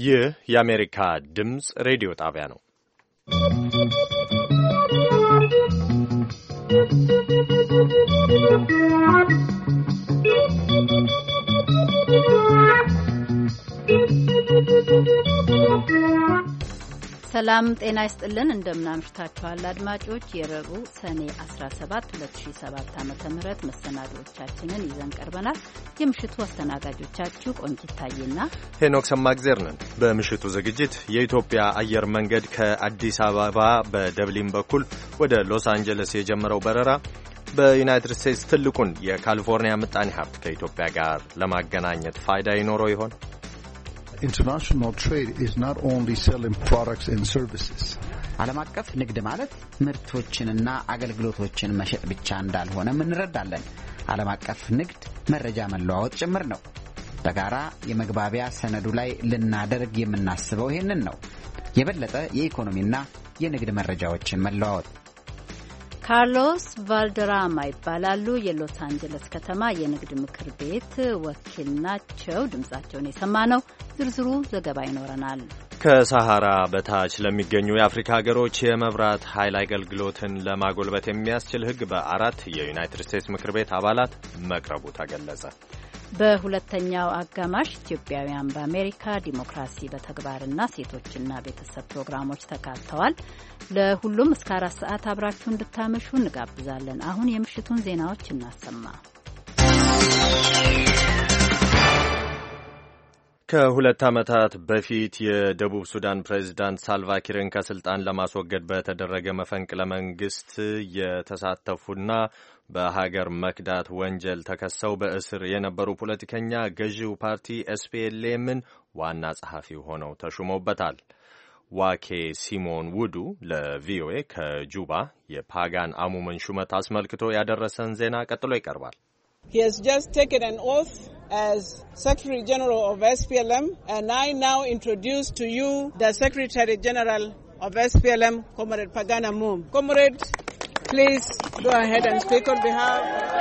ይህ የአሜሪካ ድምፅ ሬዲዮ ጣቢያ ነው። ሰላም ጤና ይስጥልን። እንደምናምሽታችኋል አድማጮች። የረቡዕ ሰኔ 17 2007 ዓ.ም መሰናዶዎቻችንን ይዘን ቀርበናል። የምሽቱ አስተናጋጆቻችሁ ቆንጂት ታዬና ሄኖክ ሰማግዜር ነን። በምሽቱ ዝግጅት የኢትዮጵያ አየር መንገድ ከአዲስ አበባ በደብሊን በኩል ወደ ሎስ አንጀለስ የጀመረው በረራ በዩናይትድ ስቴትስ ትልቁን የካሊፎርኒያ ምጣኔ ሀብት ከኢትዮጵያ ጋር ለማገናኘት ፋይዳ ይኖረው ይሆን? International trade is not only selling products and services. ዓለም አቀፍ ንግድ ማለት ምርቶችንና አገልግሎቶችን መሸጥ ብቻ እንዳልሆነ እንረዳለን። ዓለም አቀፍ ንግድ መረጃ መለዋወጥ ጭምር ነው። በጋራ የመግባቢያ ሰነዱ ላይ ልናደርግ የምናስበው ይሄንን ነው። የበለጠ የኢኮኖሚና የንግድ መረጃዎችን መለዋወጥ። ካርሎስ ቫልደራማ ይባላሉ። የሎስ አንጀለስ ከተማ የንግድ ምክር ቤት ወኪል ናቸው። ድምጻቸውን የሰማነው። ዝርዝሩ ዘገባ ይኖረናል። ከሳሃራ በታች ለሚገኙ የአፍሪካ ሀገሮች የመብራት ኃይል አገልግሎትን ለማጎልበት የሚያስችል ሕግ በ4 የዩናይትድ ስቴትስ ምክር ቤት አባላት መቅረቡ ተገለጸ። በሁለተኛው አጋማሽ ኢትዮጵያውያን በአሜሪካ ዲሞክራሲ በተግባርና ሴቶችና ቤተሰብ ፕሮግራሞች ተካተዋል። ለሁሉም እስከ 4 ሰዓት አብራችሁ እንድታመሹ እንጋብዛለን። አሁን የምሽቱን ዜናዎች እናሰማ። ከ2 ዓመታት በፊት የደቡብ ሱዳን ፕሬዝዳንት ሳልቫኪርን ከስልጣን ለማስወገድ በተደረገ መፈንቅለ መንግስት የተሳተፉና በሀገር መክዳት ወንጀል ተከሰው በእስር የነበሩ ፖለቲከኛ ገዢው ፓርቲ ኤስፒኤልኤምን ዋና ጸሐፊ ሆነው ተሹመውበታል። ዋኬ ሲሞን ውዱ ለቪኦኤ ከጁባ የፓጋን አሙመን ሹመት አስመልክቶ ያደረሰን ዜና ቀጥሎ ይቀርባል። He has just taken an oath as Secretary General of SPLM, and I now introduce to you the Secretary General of SPLM, Comrade Pagan Amum. Comrade, please go ahead and speak on behalf.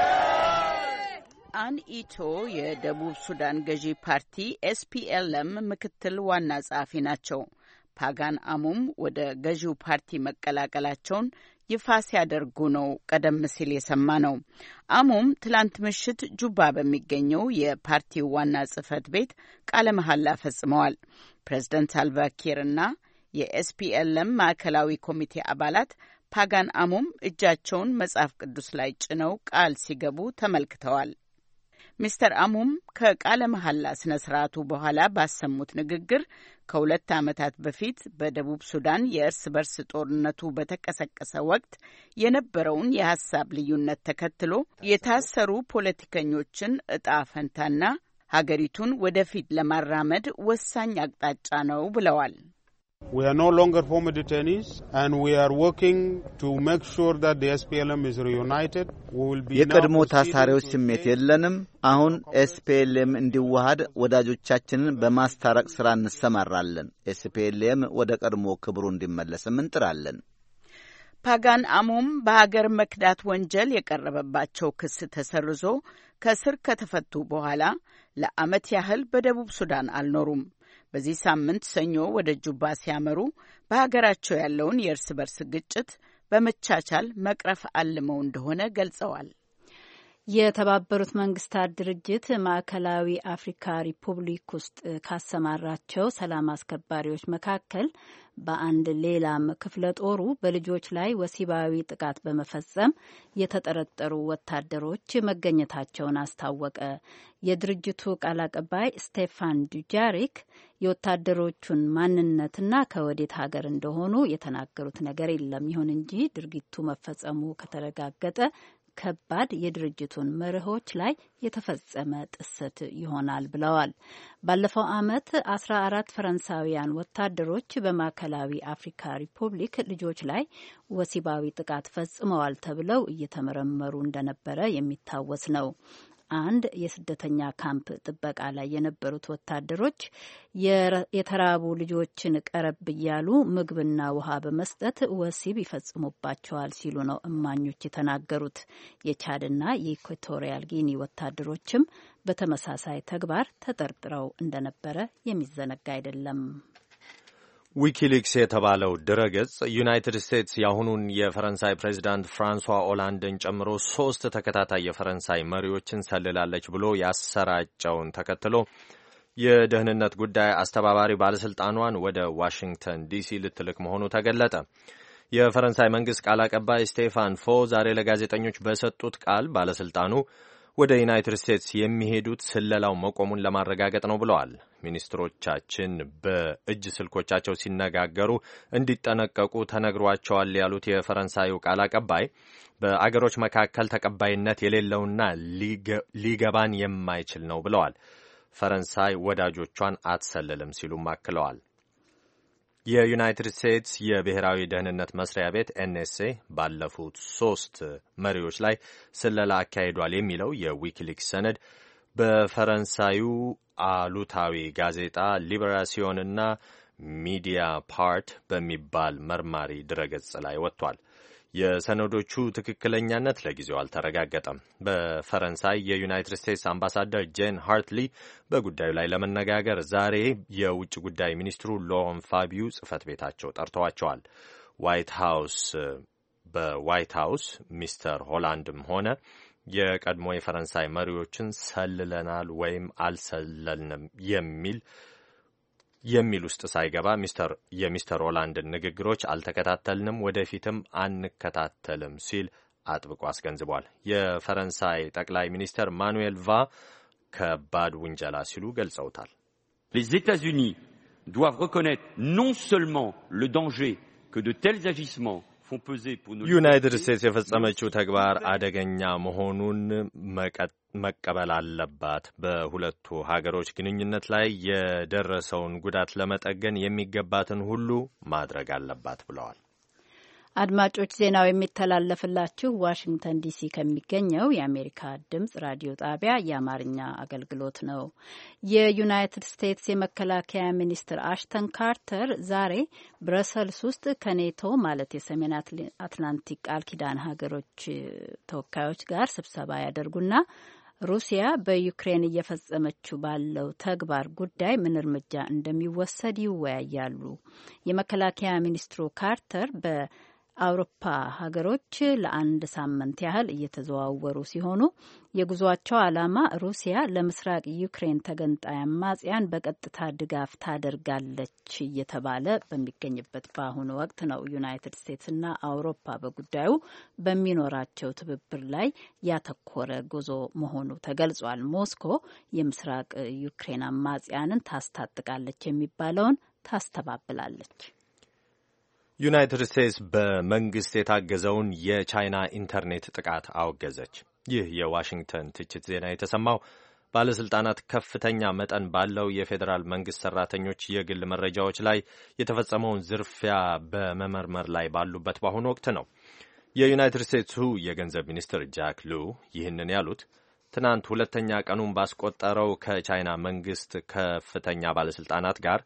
አን ኢቶ የደቡብ ሱዳን ገዢ ፓርቲ ኤስፒኤልኤም ምክትል ዋና ጸሐፊ ናቸው። ፓጋን አሙም ወደ ገዢው ፓርቲ መቀላቀላቸውን ይፋ ሲያደርጉ ነው ቀደም ሲል የሰማ ነው። አሙም ትላንት ምሽት ጁባ በሚገኘው የፓርቲው ዋና ጽህፈት ቤት ቃለ መሐላ ፈጽመዋል። ፕሬዝዳንት ሳልቫኪርና የኤስፒኤልኤም ማዕከላዊ ኮሚቴ አባላት ፓጋን አሙም እጃቸውን መጽሐፍ ቅዱስ ላይ ጭነው ቃል ሲገቡ ተመልክተዋል። ሚስተር አሙም ከቃለ መሐላ ስነ ስርዓቱ በኋላ ባሰሙት ንግግር ከ2 ዓመታት በፊት በደቡብ ሱዳን የእርስ በርስ ጦርነቱ በተቀሰቀሰ ወቅት የነበረውን የሐሳብ ልዩነት ተከትሎ የታሰሩ ፖለቲከኞችን ዕጣ ፈንታና ሀገሪቱን ወደፊት ለማራመድ ወሳኝ አቅጣጫ ነው ብለዋል። We are no longer former detainees and we are working to make sure that the SPLM is reunited. We will be የቀድሞ ታሳሪዎች ስሜት የለንም። አሁን ኤስፒኤልኤም እንዲዋሃድ ወዳጆቻችንን በማስታረቅ ስራ እንሰማራለን። ኤስፒኤልኤም ወደ ቀድሞ ክብሩ እንዲመለስም እንጥራለን። ፓጋን አሙም በሀገር መክዳት ወንጀል የቀረበባቸው ክስ ተሰርዞ ከስር ከተፈቱ በኋላ ለዓመት ያህል በደቡብ ሱዳን አልኖሩም። በዚህ ሳምንት ሰኞ ወደ ጁባ ሲያመሩ በሀገራቸው ያለውን የእርስ በርስ ግጭት በመቻቻል መቅረፍ አልመው እንደሆነ ገልጸዋል። የተባበሩት መንግስታት ድርጅት ማዕከላዊ አፍሪካ ሪፑብሊክ ውስጥ ካሰማራቸው ሰላም አስከባሪዎች መካከል በአንድ ሌላም ክፍለ ጦሩ በልጆች ላይ ወሲባዊ ጥቃት በመፈጸም የተጠረጠሩ ወታደሮች መገኘታቸውን አስታወቀ። የድርጅቱ ቃል አቀባይ ስቴፋን ዱጃሪክ የወታደሮቹን ማንነትና ከወዴት ሀገር እንደሆኑ የተናገሩት ነገር የለም። ይሁን እንጂ ድርጊቱ መፈጸሙ ከተረጋገጠ ከባድ የድርጅቱን መርሆች ላይ የተፈጸመ ጥሰት ይሆናል ብለዋል። ባለፈው ዓመት 14 ፈረንሳውያን ወታደሮች በማዕከላዊ አፍሪካ ሪፑብሊክ ልጆች ላይ ወሲባዊ ጥቃት ፈጽመዋል ተብለው እየተመረመሩ እንደነበረ የሚታወስ ነው። አንድ የስደተኛ ካምፕ ጥበቃ ላይ የነበሩት ወታደሮች የተራቡ ልጆችን ቀረብ እያሉ ምግብና ውሃ በመስጠት ወሲብ ይፈጽሙባቸዋል ሲሉ ነው እማኞች የተናገሩት። የቻድና የኢኳቶሪያል ጊኒ ወታደሮችም በተመሳሳይ ተግባር ተጠርጥረው እንደነበረ የሚዘነጋ አይደለም። ዊኪሊክስ የተባለው ድረገጽ ዩናይትድ ስቴትስ የአሁኑን የፈረንሳይ ፕሬዚዳንት ፍራንሷ ኦላንድን ጨምሮ 3 ተከታታይ የፈረንሳይ መሪዎችን ሰልላለች ብሎ ያሰራጨውን ተከትሎ የደህንነት ጉዳይ አስተባባሪ ባለስልጣኗን ወደ ዋሽንግተን ዲሲ ልትልክ መሆኑ ተገለጠ። የፈረንሳይ መንግስት ቃል አቀባይ ስቴፋን ፎ ዛሬ ለጋዜጠኞች በሰጡት ቃል ባለስልጣኑ ወደ ዩናይትድ ስቴትስ የሚሄዱት ስለላው መቆሙን ለማረጋገጥ ነው ብለዋል። ሚኒስትሮቻችን በእጅ ስልኮቻቸው ሲነጋገሩ እንዲጠነቀቁ ተነግሯቸዋል ያሉት የፈረንሳዩ ቃል አቀባይ በአገሮች መካከል ተቀባይነት የሌለውና ሊገባን የማይችል ነው ብለዋል። ፈረንሳይ ወዳጆቿን አትሰልልም ሲሉም አክለዋል። የዩናይትድ ስቴትስ የብሔራዊ ደህንነት መስሪያ ቤት ኤንኤስኤ ባለፉት 3 መሪዎች ላይ ስለላ አካሂዷል የሚለው የዊኪሊክስ ሰነድ በፈረንሳዩ አሉታዊ ጋዜጣ ሊበራሲዮንና ሚዲያ ፓርት በሚባል መርማሪ ድረገጽ ላይ ወጥቷል። የሰነዶቹ ትክክለኛነት ለጊዜው አልተረጋገጠም። በፈረንሳይ የዩናይትድ ስቴትስ አምባሳደር ጄን ሃርትሊ በጉዳዩ ላይ ለመነጋገር ዛሬ የውጭ ጉዳይ ሚኒስትሩ ሎረን ፋቢዩ ጽህፈት ቤታቸው ጠርተዋቸዋል። በዋይት ሃውስ ሚስተር ሆላንድም ሆነ የቀድሞ የፈረንሳይ መሪዎችን ሰልለናል ወይም አልሰለልንም የሚል ውስጥ ሳይገባ የሚስተር ሆላንድን ንግግሮች አልተከታተልንም፣ ወደፊትም አንከታተልም ሲል አጥብቆ አስገንዝቧል። የፈረንሳይ ጠቅላይ ሚኒስትር ማኑኤል ቫ ከባድ ውንጀላ ሲሉ ገልጸውታል። Les États-Unis doivent reconnaître non seulement le danger que de tels agissements font peser pour nos ዩናይትድ ስቴትስ የፈጸመችው ተግባር አደገኛ መሆኑን መቀበል አለባት። በሁለቱ ሀገሮች ግንኙነት ላይ የደረሰውን ጉዳት ለመጠገን የሚገባትን ሁሉ ማድረግ አለባት ብለዋል። አድማጮች ዜናው የሚተላለፍላችሁ ዋሽንግተን ዲሲ ከሚገኘው የአሜሪካ ድምጽ ራዲዮ ጣቢያ የአማርኛ አገልግሎት ነው። የዩናይትድ ስቴትስ የመከላከያ ሚኒስትር አሽተን ካርተር ዛሬ ብረሰልስ ውስጥ ከኔቶ ማለት የሰሜን አትላንቲክ ቃል ኪዳን ሀገሮች ተወካዮች ጋር ስብሰባ ያደርጉና ሩሲያ በዩክሬን እየፈጸመችው ባለው ተግባር ጉዳይ ምን እርምጃ እንደሚወሰድ ይወያያሉ። የመከላከያ ሚኒስትሩ ካርተር በአውሮፓ ሀገሮች ለአንድ ሳምንት ያህል እየተዘዋወሩ ሲሆኑ የጉዟቸው ዓላማ ሩሲያ ለምስራቅ ዩክሬን ተገንጣይ አማጽያን በቀጥታ ድጋፍ ታደርጋለች እየተባለ በሚገኝበት በአሁኑ ወቅት ነው። ዩናይትድ ስቴትስና አውሮፓ በጉዳዩ በሚኖራቸው ትብብር ላይ ያተኮረ ጉዞ መሆኑ ተገልጿል። ሞስኮ የምስራቅ ዩክሬን አማጽያንን ታስታጥቃለች የሚባለውን ታስተባብላለች። ዩናይትድ ስቴትስ በመንግስት የታገዘውን የቻይና ኢንተርኔት ጥቃት አወገዘች። ይህ የዋሽንግተን ትችት ዜና የተሰማው ባለስልጣናት ከፍተኛ መጠን ባለው የፌዴራል መንግስት ሰራተኞች የግል መረጃዎች ላይ የተፈጸመውን ዝርፊያ በመመርመር ላይ ባሉበት በአሁኑ ወቅት ነው። የዩናይትድ ስቴትሱ የገንዘብ ሚኒስትር ጃክ ሉ ይህንን ያሉት ትናንት 2ኛ ቀኑን ባስቆጠረው ከቻይና መንግስት ከፍተኛ ባለስልጣናት ጋር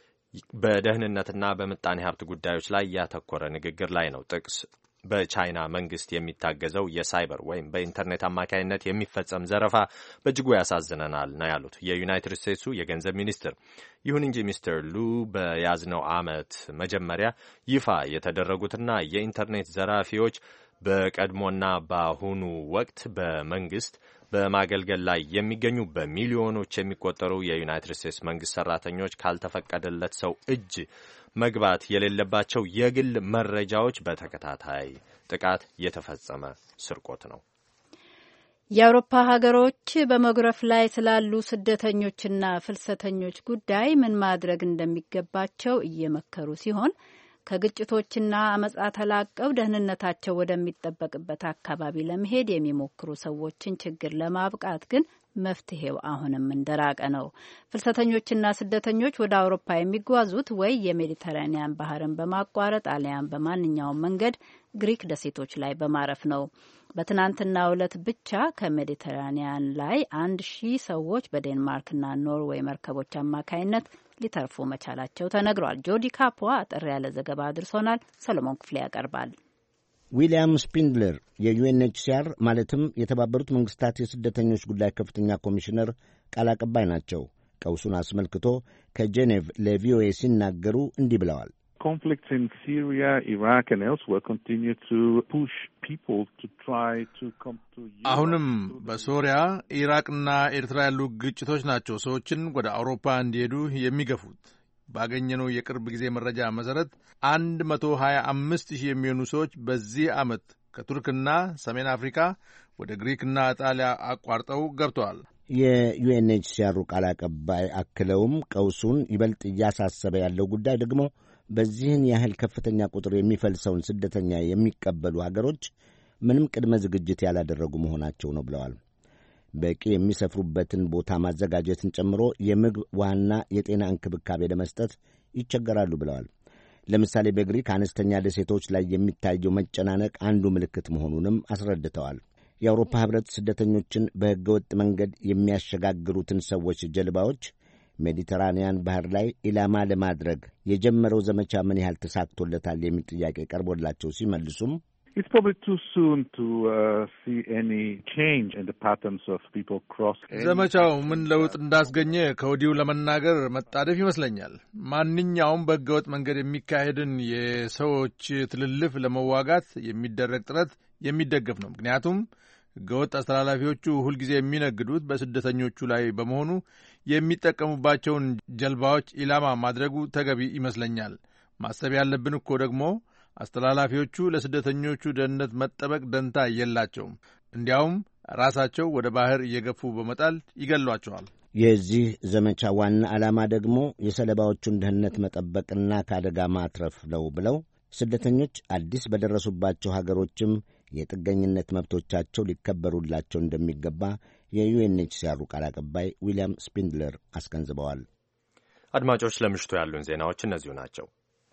በደህንነትና በምጣኔ ሀብት ጉዳዮች ላይ ያተኮረ ንግግር ላይ ነው። ጥቅስ በቻይና መንግስት የሚታገዘው የሳይበር ወይም በኢንተርኔት አማካይነት የሚፈጸም ዘረፋ በእጅጉ ያሳዝነናል ነው ያሉት የዩናይትድ ስቴትሱ የገንዘብ ሚኒስትር። ይሁን እንጂ ሚስተር ሉ በያዝነው ዓመት መጀመሪያ ይፋ የተደረጉትና የኢንተርኔት ዘራፊዎች በቀድሞና በአሁኑ ወቅት በመንግስት በማገልገል ላይ የሚገኙ በሚሊዮኖች የሚቆጠሩ የዩናይትድ ስቴትስ መንግስት ሰራተኞች ካልተፈቀደለት ሰው እጅ መግባት የሌለባቸው የግል መረጃዎች በተከታታይ ጥቃት የተፈጸመ ስርቆት ነው። የአውሮፓ ሀገሮች በመጉረፍ ላይ ስላሉ ስደተኞችና ፍልሰተኞች ጉዳይ ምን ማድረግ እንደሚገባቸው እየመከሩ ሲሆን ከግጭቶችና አመጻ ተላቀው ደህንነታቸው ወደሚጠበቅበት አካባቢ ለመሄድ የሚሞክሩ ሰዎችን ችግር ለማብቃት ግን መፍትሄው አሁንም እንደራቀ ነው። ፍልሰተኞችና ስደተኞች ወደ አውሮፓ የሚጓዙት ወይ የሜዲተራኒያን ባህርን በማቋረጥ አሊያም በማንኛውም መንገድ ግሪክ ደሴቶች ላይ በማረፍ ነው። በትናንትናው ዕለት ብቻ ከሜዲተራኒያን ላይ 1000 ሰዎች በዴንማርክና ኖርዌይ መርከቦች አማካይነት ሊተርፉ መቻላቸው ተነግሯል። ጆዲ ካፖ አጠር ያለ ዘገባ አድርሶናል። ሰሎሞን ክፍሌ ያቀርባል። ዊልያም ስፒንድለር የዩኤንኤችሲአር ማለትም የተባበሩት መንግስታት የስደተኞች ጉዳይ ከፍተኛ ኮሚሽነር ቃል አቀባይ ናቸው። ቀውሱን አስመልክቶ ከጄኔቭ ለቪኦኤ ሲናገሩ እንዲህ ብለዋል። Conflicts in Syria, Iraq and elsewhere continue to push people to try to come to Europe. አሁንም በሶሪያ ኢራቅና ኤርትራ ያሉ ግጭቶች ናቸው ሰዎችን ወደ አውሮፓ እንዲሄዱ የሚገፉት። ባገኘነው የቅርብ ጊዜ መረጃ መሰረት 125,000 የሚሆኑ ሰዎች በዚህ ዓመት ከቱርክና ሰሜን አፍሪካ ወደ ግሪክና ጣሊያ አቋርጠው ገብተዋል። የዩኤንኤችሲአሩ ቃል አቀባይ አክለውም ቀውሱን ይበልጥ እያሳሰበ ያለው ጉዳይ ደግሞ በዚህን ያህል ከፍተኛ ቁጥር የሚፈልሰውን ስደተኛ የሚቀበሉ አገሮች ምንም ቅድመ ዝግጅት ያላደረጉ መሆናቸው ነው ብለዋል። በቂ የሚሰፍሩበትን ቦታ ማዘጋጀትን ጨምሮ የምግብ ዋና የጤና እንክብካቤ ለመስጠት ይቸገራሉ ብለዋል። ለምሳሌ በግሪክ አነስተኛ ደሴቶች ላይ የሚታየው መጨናነቅ አንዱ ምልክት መሆኑንም አስረድተዋል። የአውሮፓ ሕብረት ስደተኞችን በሕገወጥ መንገድ የሚያሸጋግሩትን ሰዎች ጀልባዎች ሜዲተራንያን ባህር ላይ ኢላማ ለማድረግ የጀመረው ዘመቻ ምን ያህል ተሳክቶለታል የሚል ጥያቄ ቀርቦላቸው ሲመልሱም It's probably too soon to see any change in the patterns of people crossing. ዘመቻው ምን ለውጥ እንዳስገኘ ከወዲሁ ለመናገር መጣደፍ ይመስለኛል። ማንኛውም በሕገወጥ መንገድ የሚካሄድን የሰዎች ትልልፍ ለመዋጋት የሚደረግ ጥረት የሚደገፍ ነው። ምክንያቱም ሕገወጥ አስተላላፊዎቹ ሁልጊዜ የሚነግዱት በስደተኞቹ ላይ በመሆኑ የሚጠቀሙባቸውን ጀልባዎች ኢላማ ማድረጉ ተገቢ ይመስለኛል። ማሰብ ያለብን እኮ ደግሞ አስተላላፊዎቹ ለስደተኞቹ ደህንነት መጠበቅ ደንታ የላቸውም። እንዲያውም ራሳቸው ወደ ባህር እየገፉ በመጣል ይገሏቸዋል። የዚህ ዘመቻ ዋና ዓላማ ደግሞ የሰለባዎቹን ደህንነት መጠበቅና ከአደጋ ማትረፍ ነው ብለው ስደተኞች አዲስ በደረሱባቸው ሀገሮችም የጥገኝነት መብቶቻቸው ሊከበሩላቸው እንደሚገባ የዩኤንኤችሲአሩ ቃል አቀባይ ዊልያም ስፒንድለር አስገንዝበዋል። አድማጮች፣ ለምሽቱ ያሉን ዜናዎች እነዚሁ ናቸው።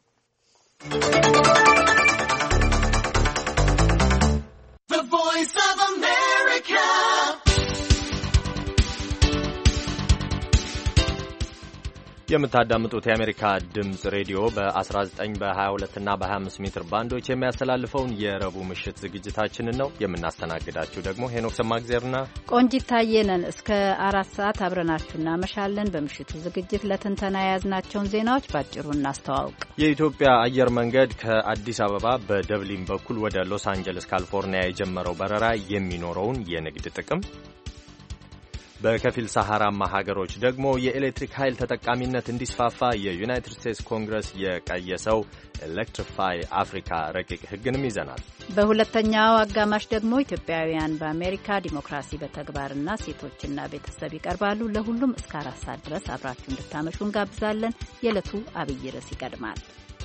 የምታዳምጡት የአሜሪካ ድምፅ ሬዲዮ በ19 በ22 እና በ25 ሜትር ባንዶች የሚያስተላልፈውን የረቡዕ ምሽት ዝግጅታችንን ነው። የምናስተናግዳችሁ ደግሞ ሄኖክ ሰማግዜርና ቆንጂት ታየ ነን። እስከ 4 ሰዓት አብረናችሁ እናመሻለን። በምሽቱ ዝግጅት ለትንተና የያዝናቸውን ዜናዎች ባጭሩ እናስተዋውቅ። የኢትዮጵያ አየር መንገድ ከአዲስ አበባ በደብሊን በኩል ወደ ሎስ አንጀለስ ካሊፎርኒያ የጀመረው በረራ የሚኖረውን የንግድ ጥቅም፣ በከፊል ሰሐራማ ሀገሮች ደግሞ የኤሌክትሪክ ኃይል ተጠቃሚነት እንዲስፋፋ የዩናይትድ ስቴትስ ኮንግረስ የቀየሰው ኤሌክትሪፋይ አፍሪካ ረቂቅ ሕግንም ይዘናል። በሁለተኛው አጋማሽ ደግሞ ኢትዮጵያውያን በአሜሪካ ዲሞክራሲ በተግባርና ሴቶችና ቤተሰብ ይቀርባሉ። ለሁሉም እስከ 4 ሰዓት ድረስ አብራችሁ እንድታመሹ እንጋብዛለን። የዕለቱ አብይ ርዕስ ይቀድማል።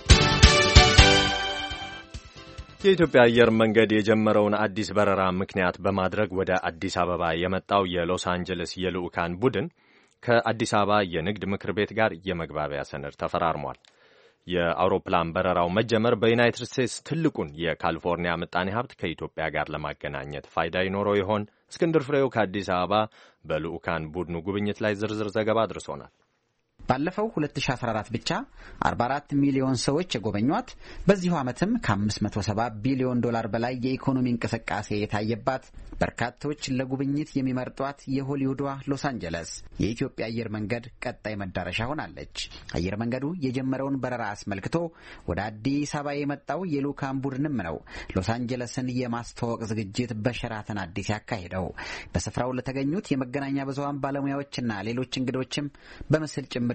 የኢትዮጵያ አየር መንገድ የጀመረውን አዲስ በረራ ምክንያት በማድረግ ወደ አዲስ አበባ የመጣው የሎስ አንጀለስ የልዑካን ቡድን ከአዲስ አበባ የንግድ ምክር ቤት ጋር የመግባቢያ ሰነድ ተፈራርሟል። የአውሮፕላን በረራው መጀመር በዩናይትድ ስቴትስ ትልቁን የካሊፎርኒያ ምጣኔ ሀብት ከኢትዮጵያ ጋር ለማገናኘት ፋይዳ ይኖረው ይሆን? እስክንድር ፍሬው ከአዲስ አበባ በልዑካን ቡድኑ ጉብኝት ላይ ዝርዝር ዘገባ አድርሶናል። ባለፈው 2014 ብቻ 44 ሚሊዮን ሰዎች የጎበኟት፣ በዚሁ ዓመትም ከ570 ቢሊዮን ዶላር በላይ የኢኮኖሚ እንቅስቃሴ የታየባት፣ በርካቶች ለጉብኝት የሚመርጧት የሆሊውዷ ሎስ አንጀለስ የኢትዮጵያ አየር መንገድ ቀጣይ መዳረሻ ሆናለች። አየር መንገዱ የጀመረውን በረራ አስመልክቶ ወደ አዲስ አበባ የመጣው የልዑካን ቡድንም ነው ሎስ አንጀለስን የማስተዋወቅ ዝግጅት በሸራተን አዲስ ያካሄደው። በስፍራው ለተገኙት የመገናኛ ብዙሃን ባለሙያዎችና ሌሎች እንግዶችም በምስል ጭምር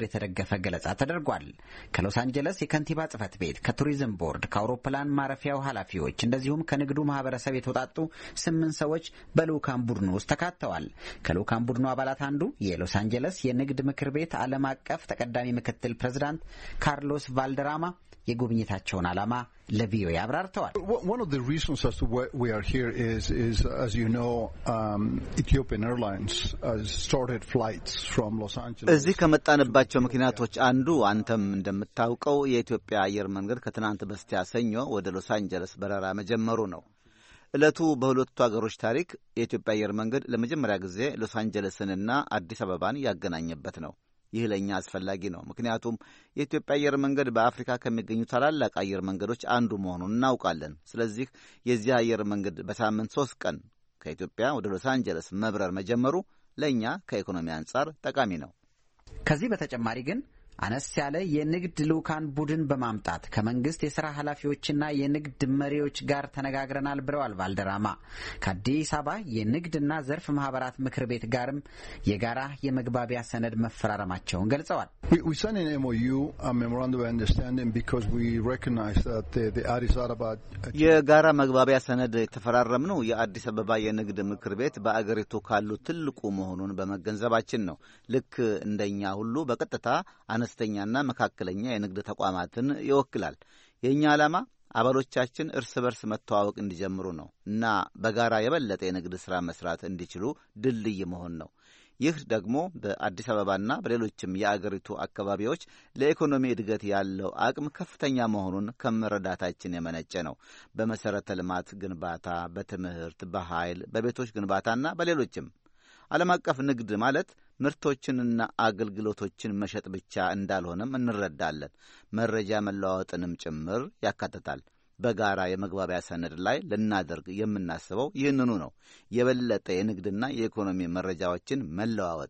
የተደገፈ ገለጻ ተደርጓል። ከሎስ አንጀለስ የከንቲባ ጽሕፈት ቤት፣ ከቱሪዝም ቦርድ፣ ከአውሮፕላን ማረፊያው ኃላፊዎች እንደዚሁም ከንግዱ ማህበረሰብ የተውጣጡ 8 ሰዎች በልዑካን ቡድኑ ውስጥ ተካተዋል። ከልዑካን ቡድኑ አባላት አንዱ የሎስ አንጀለስ የንግድ ምክር ቤት ዓለም አቀፍ ተቀዳሚ ምክትል ፕሬዝዳንት ካርሎስ ቫልደራማ የጉብኝታቸውን ዓላማ ለቪኦኤ አብራርተዋል። One of the reasons as to why we are here is as you know, Ethiopian Airlines started flights from Los Angeles. እዚህ ከመጣንባቸው ምክንያቶች አንዱ አንተም እንደምታውቀው የኢትዮጵያ አየር መንገድ ከትናንት በስቲያ ሰኞ ወደ ሎስ አንጀለስ በረራ መጀመሩ ነው። ዕለቱ በሁለቱ አገሮች ታሪክ የኢትዮጵያ አየር መንገድ ለመጀመሪያ ጊዜ ሎስ አንጀለስንና አዲስ አበባን ያገናኘበት ነው። ይህ ለኛ አስፈላጊ ነው። ምክንያቱም የኢትዮጵያ አየር መንገድ በአፍሪካ ከሚገኙ ታላላቅ አየር መንገዶች አንዱ መሆኑን እናውቃለን። ስለዚህ የዚህ አየር መንገድ በሳምንት 3 ቀን ከኢትዮጵያ ወደ ሎስ አንጀለስ መብረር መጀመሩ ለኛ ከኢኮኖሚ አንጻር ጠቃሚ ነው። ከዚህ በተጨማሪ ግን አነስ ያለ የንግድ ልዑካን ቡድን በማምጣት ከመንግስት የሥራ ኃላፊዎችና የንግድ መሪዎች ጋር ተነጋግረናል ብለዋል ቫልደራማ። ከአዲስ አበባ የንግድና ዘርፍ ማህበራት ምክር ቤት ጋርም የጋራ የመግባቢያ ሰነድ መፈራረማቸውን ገልጸዋል። We signed an MOU, a memorandum of understanding, because we recognize that the Addis Ababa የጋራ መግባቢያ ሰነድ የተፈራረምነው የአዲስ አበባ የንግድ ምክር ቤት በአገሪቱ ካሉ ትልቁ መሆኑን በመገንዘባችን ነው። ልክ እንደኛ ሁሉ በቀጥታ አነስተኛና መካከለኛ የንግድ ተቋማትን ይወክላል። የኛ ዓላማ አባሎቻችን እርስ በርስ መተዋወቅ እንዲጀምሩ ነው እና በጋራ የበለጠ የንግድ ሥራ መስራት እንዲችሉ ድልድይ መሆን ነው። ይህ ደግሞ በአዲስ አበባና በሌሎችም የአገሪቱ አካባቢዎች ለኢኮኖሚ እድገት ያለው አቅም ከፍተኛ መሆኑን ከመረዳታችን የመነጨ ነው። በመሰረተ ልማት ግንባታ፣ በትምህርት፣ በኃይል፣ በቤቶች ግንባታና በሌሎችም። ዓለም አቀፍ ንግድ ማለት ምርቶችንና አገልግሎቶችን መሸጥ ብቻ እንዳልሆነም እንረዳለን። መረጃ መለዋወጥንም ጭምር ያካትታል። በጋራ የመግባቢያ ሰነድ ላይ ልናደርግ የምናስበው ይህንኑ ነው። የበለጠ የንግድና የኢኮኖሚ መረጃዎችን መለዋወጥ።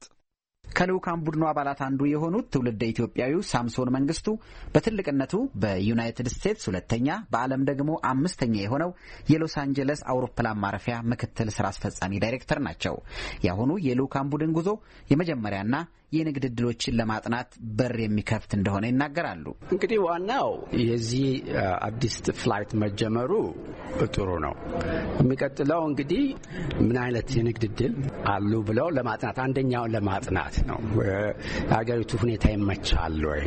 ከልዑካን ቡድኑ አባላት አንዱ የሆኑት ትውልደ ኢትዮጵያዊው ሳምሶን መንግስቱ በትልቅነቱ በዩናይትድ ስቴትስ 2ኛ በዓለም ደግሞ 5ኛ የሆነው የሎስ አንጀለስ አውሮፕላን ማረፊያ ምክትል ስራ አስፈጻሚ ዳይሬክተር ናቸው። የአሁኑ የልዑካን ቡድን ጉዞ የመጀመሪያና የንግድ ዕድሎችን ለማጥናት በር የሚከፍት እንደሆነ ይናገራሉ። እንግዲህ ዋናው የዚህ አዲስ ፍላይት መጀመሩ ጥሩ ነው። የሚቀጥለው እንግዲህ ምን አይነት የንግድ ዕድል አሉ ብለው ለማጥናት አንደኛውን ለማጥናት ነው። የሀገሪቱ ሁኔታ ይመቻል ወይ፣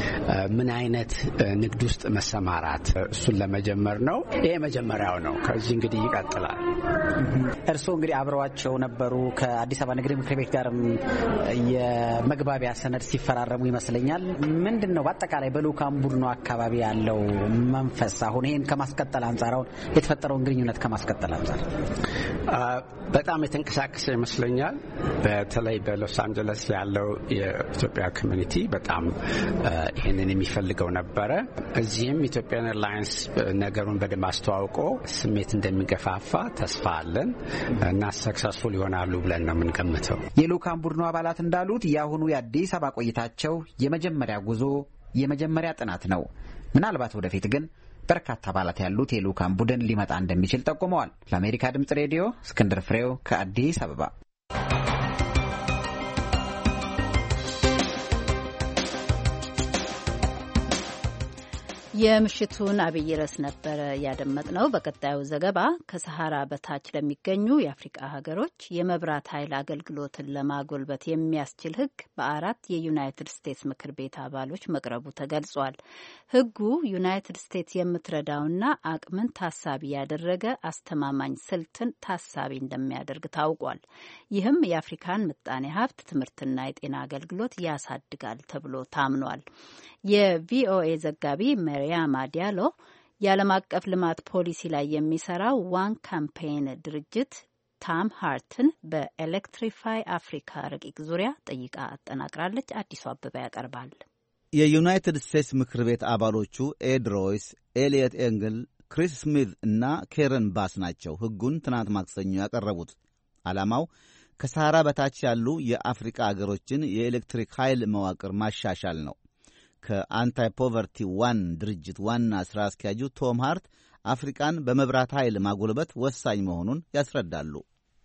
ምን አይነት ንግድ ውስጥ መሰማራት፣ እሱን ለመጀመር ነው። ይሄ መጀመሪያው ነው። ከዚህ እንግዲህ ይቀጥላል። እርስዎ እንግዲህ አብረዋቸው ነበሩ ከአዲስ አበባ ንግድ ምክር ቤት ጋርም መግባቢያ ሰነድ ሲፈራረሙ ይመስለኛል። ምንድነው በአጠቃላይ በልዑካን ቡድኑ አካባቢ ያለው መንፈስ አሁን ይሄን ከማስቀጠል አንጻር አሁን የተፈጠረውን ግንኙነት ከማስቀጠል አንጻር? በጣም የተንቀሳቀሰ ይመስለኛል። በተለይ በሎስ አንጀለስ ያለው የኢትዮጵያ ኮሚኒቲ በጣም ይሄንን የሚፈልገው ነበረ። እዚህም ኢትዮጵያን ኤርላይንስ ነገሩን በደንብ አስተዋውቆ ስሜት እንደሚገፋፋ ተስፋ አለን እና ሰክሰስፉል ይሆናሉ ብለን ነው የምንገምተው። የልዑካን ቡድኑ አባላት እንዳሉት የአሁኑ የአዲስ አበባ ቆይታቸው የመጀመሪያ ጉዞ፣ የመጀመሪያ ጥናት ነው። ምናልባት ወደፊት ግን በርካታ አባላት ያሉት የልዑካን ቡድን ሊመጣ እንደሚችል ጠቁመዋል። ለአሜሪካ ድምጽ ሬዲዮ እስክንድር ፍሬው ከአዲስ አበባ። የምሽቱን አብይ ርዕስ ነበረ ያደመጥነው። በቀጣዩ ዘገባ ከሰሃራ በታች ለሚገኙ የአፍሪቃ ሀገሮች የመብራት ኃይል አገልግሎትን ለማጎልበት የሚያስችል ሕግ በ4 የዩናይትድ ስቴትስ ምክር ቤት አባሎች መቅረቡ ተገልጿል። ሕጉ ዩናይትድ ስቴትስ የምትረዳውና አቅምን ታሳቢ ያደረገ አስተማማኝ ስልትን ታሳቢ እንደሚያደርግ ታውቋል። ይህም የአፍሪካን ምጣኔ ሀብት፣ ትምህርትና የጤና አገልግሎት ያሳድጋል ተብሎ ታምኗል። የቪኦኤ ዘጋቢ መሪያማ ዲያሎ የዓለም አቀፍ ልማት ፖሊሲ ላይ የሚሰራው ዋን ካምፔይን ድርጅት ታም ሃርትን በኤሌክትሪፋይ አፍሪካ ረቂቅ ዙሪያ ጠይቃ አጠናቅራለች። አዲሱ አበባ ያቀርባል። የዩናይትድ ስቴትስ ምክር ቤት አባሎቹ ኤድ ሮይስ፣ ኤልየት ኤንግል፣ ክሪስ ስሚት እና ኬረን ባስ ናቸው ሕጉን ትናንት ማክሰኞ ያቀረቡት። ዓላማው ከሰሃራ በታች ያሉ የአፍሪካ አገሮችን የኤሌክትሪክ ኃይል መዋቅር ማሻሻል ነው። ከአንታይ ፖቨርቲ ዋን ድርጅት ዋና ሥራ አስኪያጁ ቶም ሃርት አፍሪካን በመብራት ኃይል ማጎልበት ወሳኝ መሆኑን ያስረዳሉ።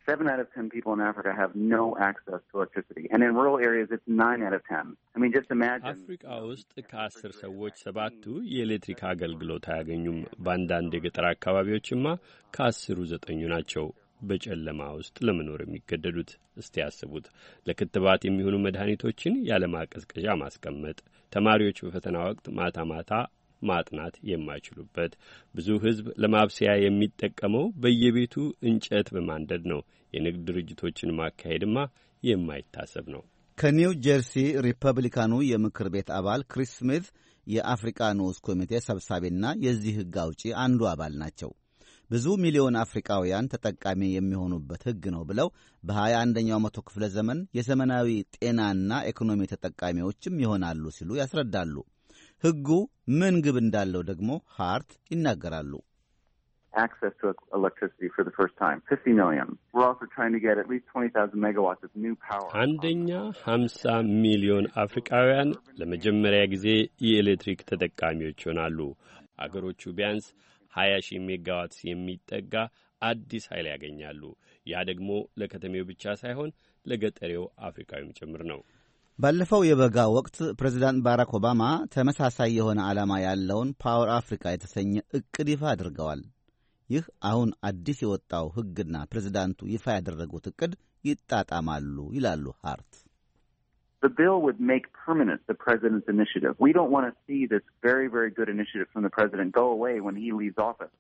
7 out of 10 people in Africa have no access to electricity. And in rural areas, it's 9 out of 10. I mean, just imagine. አፍሪካ ውስጥ ከ10 ሰዎች 7ቱ የኤሌክትሪክ አገልግሎት አያገኙም። በአንዳንድ የገጠር አካባቢዎችማ ከ10ሩ 9 ናቸው በጨለማ ውስጥ ለመኖር የሚገደዱት። እስቲ ያስቡት። ለክትባት የሚሆኑ መድኃኒቶችን ያለ ማቀዝቀዣ ማስቀመጥ፣ ተማሪዎች በፈተና ወቅት ማታ ማታ ማጥናት የማይችሉበት፣ ብዙ ሕዝብ ለማብሰያ የሚጠቀመው በየቤቱ እንጨት በማንደድ ነው። የንግድ ድርጅቶችን ማካሄድማ የማይታሰብ ነው። ከኒው ጀርሲ ሪፐብሊካኑ የምክር ቤት አባል ክሪስ ስሚት የአፍሪካ ንዑስ ኮሚቴ ሰብሳቢና የዚህ ሕግ አውጪ አንዱ አባል ናቸው። ብዙ ሚሊዮን አፍሪካውያን ተጠቃሚ የሚሆኑበት ሕግ ነው ብለው በ21ኛው መቶ ክፍለ ዘመን የዘመናዊ ጤናና ኢኮኖሚ ተጠቃሚዎችም ይሆናሉ ሲሉ ያስረዳሉ። ሕጉ ምን ግብ እንዳለው ደግሞ ሃርት ይናገራሉ። Access to electricity for the first time, 50 million. We're also trying to get at least 20,000 megawatts of new power. አንደኛ 50 ሚሊዮን አፍሪካውያን ለመጀመሪያ ጊዜ የኤሌክትሪክ ተጠቃሚዎች ይሆናሉ። አገሮቹ ቢያንስ 20,000 ሜጋዋትስ የሚጠጋ አዲስ ኃይል ያገኛሉ። ያ ደግሞ ለከተሜው ብቻ ሳይሆን ለገጠሬው አፍሪካዊም ጭምር ነው። ባለፈው የበጋ ወቅት ፕሬዚዳንት ባራክ ኦባማ ተመሳሳይ የሆነ ዓላማ ያለውን ፓወር አፍሪካ የተሰኘ ዕቅድ ይፋ አድርገዋል። ይህ አሁን አዲስ የወጣው ሕግና ፕሬዚዳንቱ ይፋ ያደረጉት ዕቅድ ይጣጣማሉ ይላሉ ሃርት። The bill would make permanent the president's initiative. We don't want to see this very, very good initiative from the president go away when he leaves office.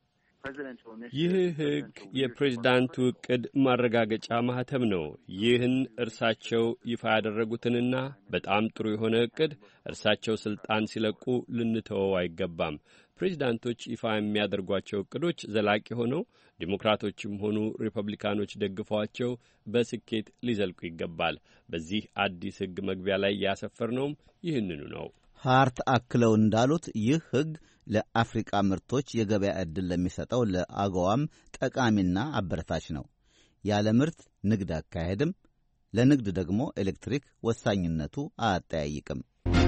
ይህ ሕግ የፕሬዝዳንቱ ዕቅድ ማረጋገጫ ማህተም ነው። ይህን እርሳቸው ይፋ ያደረጉትንና በጣም ጥሩ የሆነ ዕቅድ እርሳቸው ስልጣን ሲለቁ ልንተወው አይገባም። ፕሬዝዳንቶች ይፋ የሚያደርጓቸው ዕቅዶች ዘላቂ ሆነው ዲሞክራቶችም ሆኑ ሪፐብሊካኖች ደግፈዋቸው በስኬት ሊዘልቁ ይገባል። በዚህ አዲስ ሕግ መግቢያ ላይ ያሰፈርነውም ይህንኑ ነው። ሃርት አክለው እንዳሉት ይህ ሕግ ለአፍሪቃ ምርቶች የገበያ ዕድል ለሚሰጠው ለአገዋም ጠቃሚና አበረታች ነው። ያለ ምርት ንግድ አካሄድም፣ ለንግድ ደግሞ ኤሌክትሪክ ወሳኝነቱ አያጠያይቅም።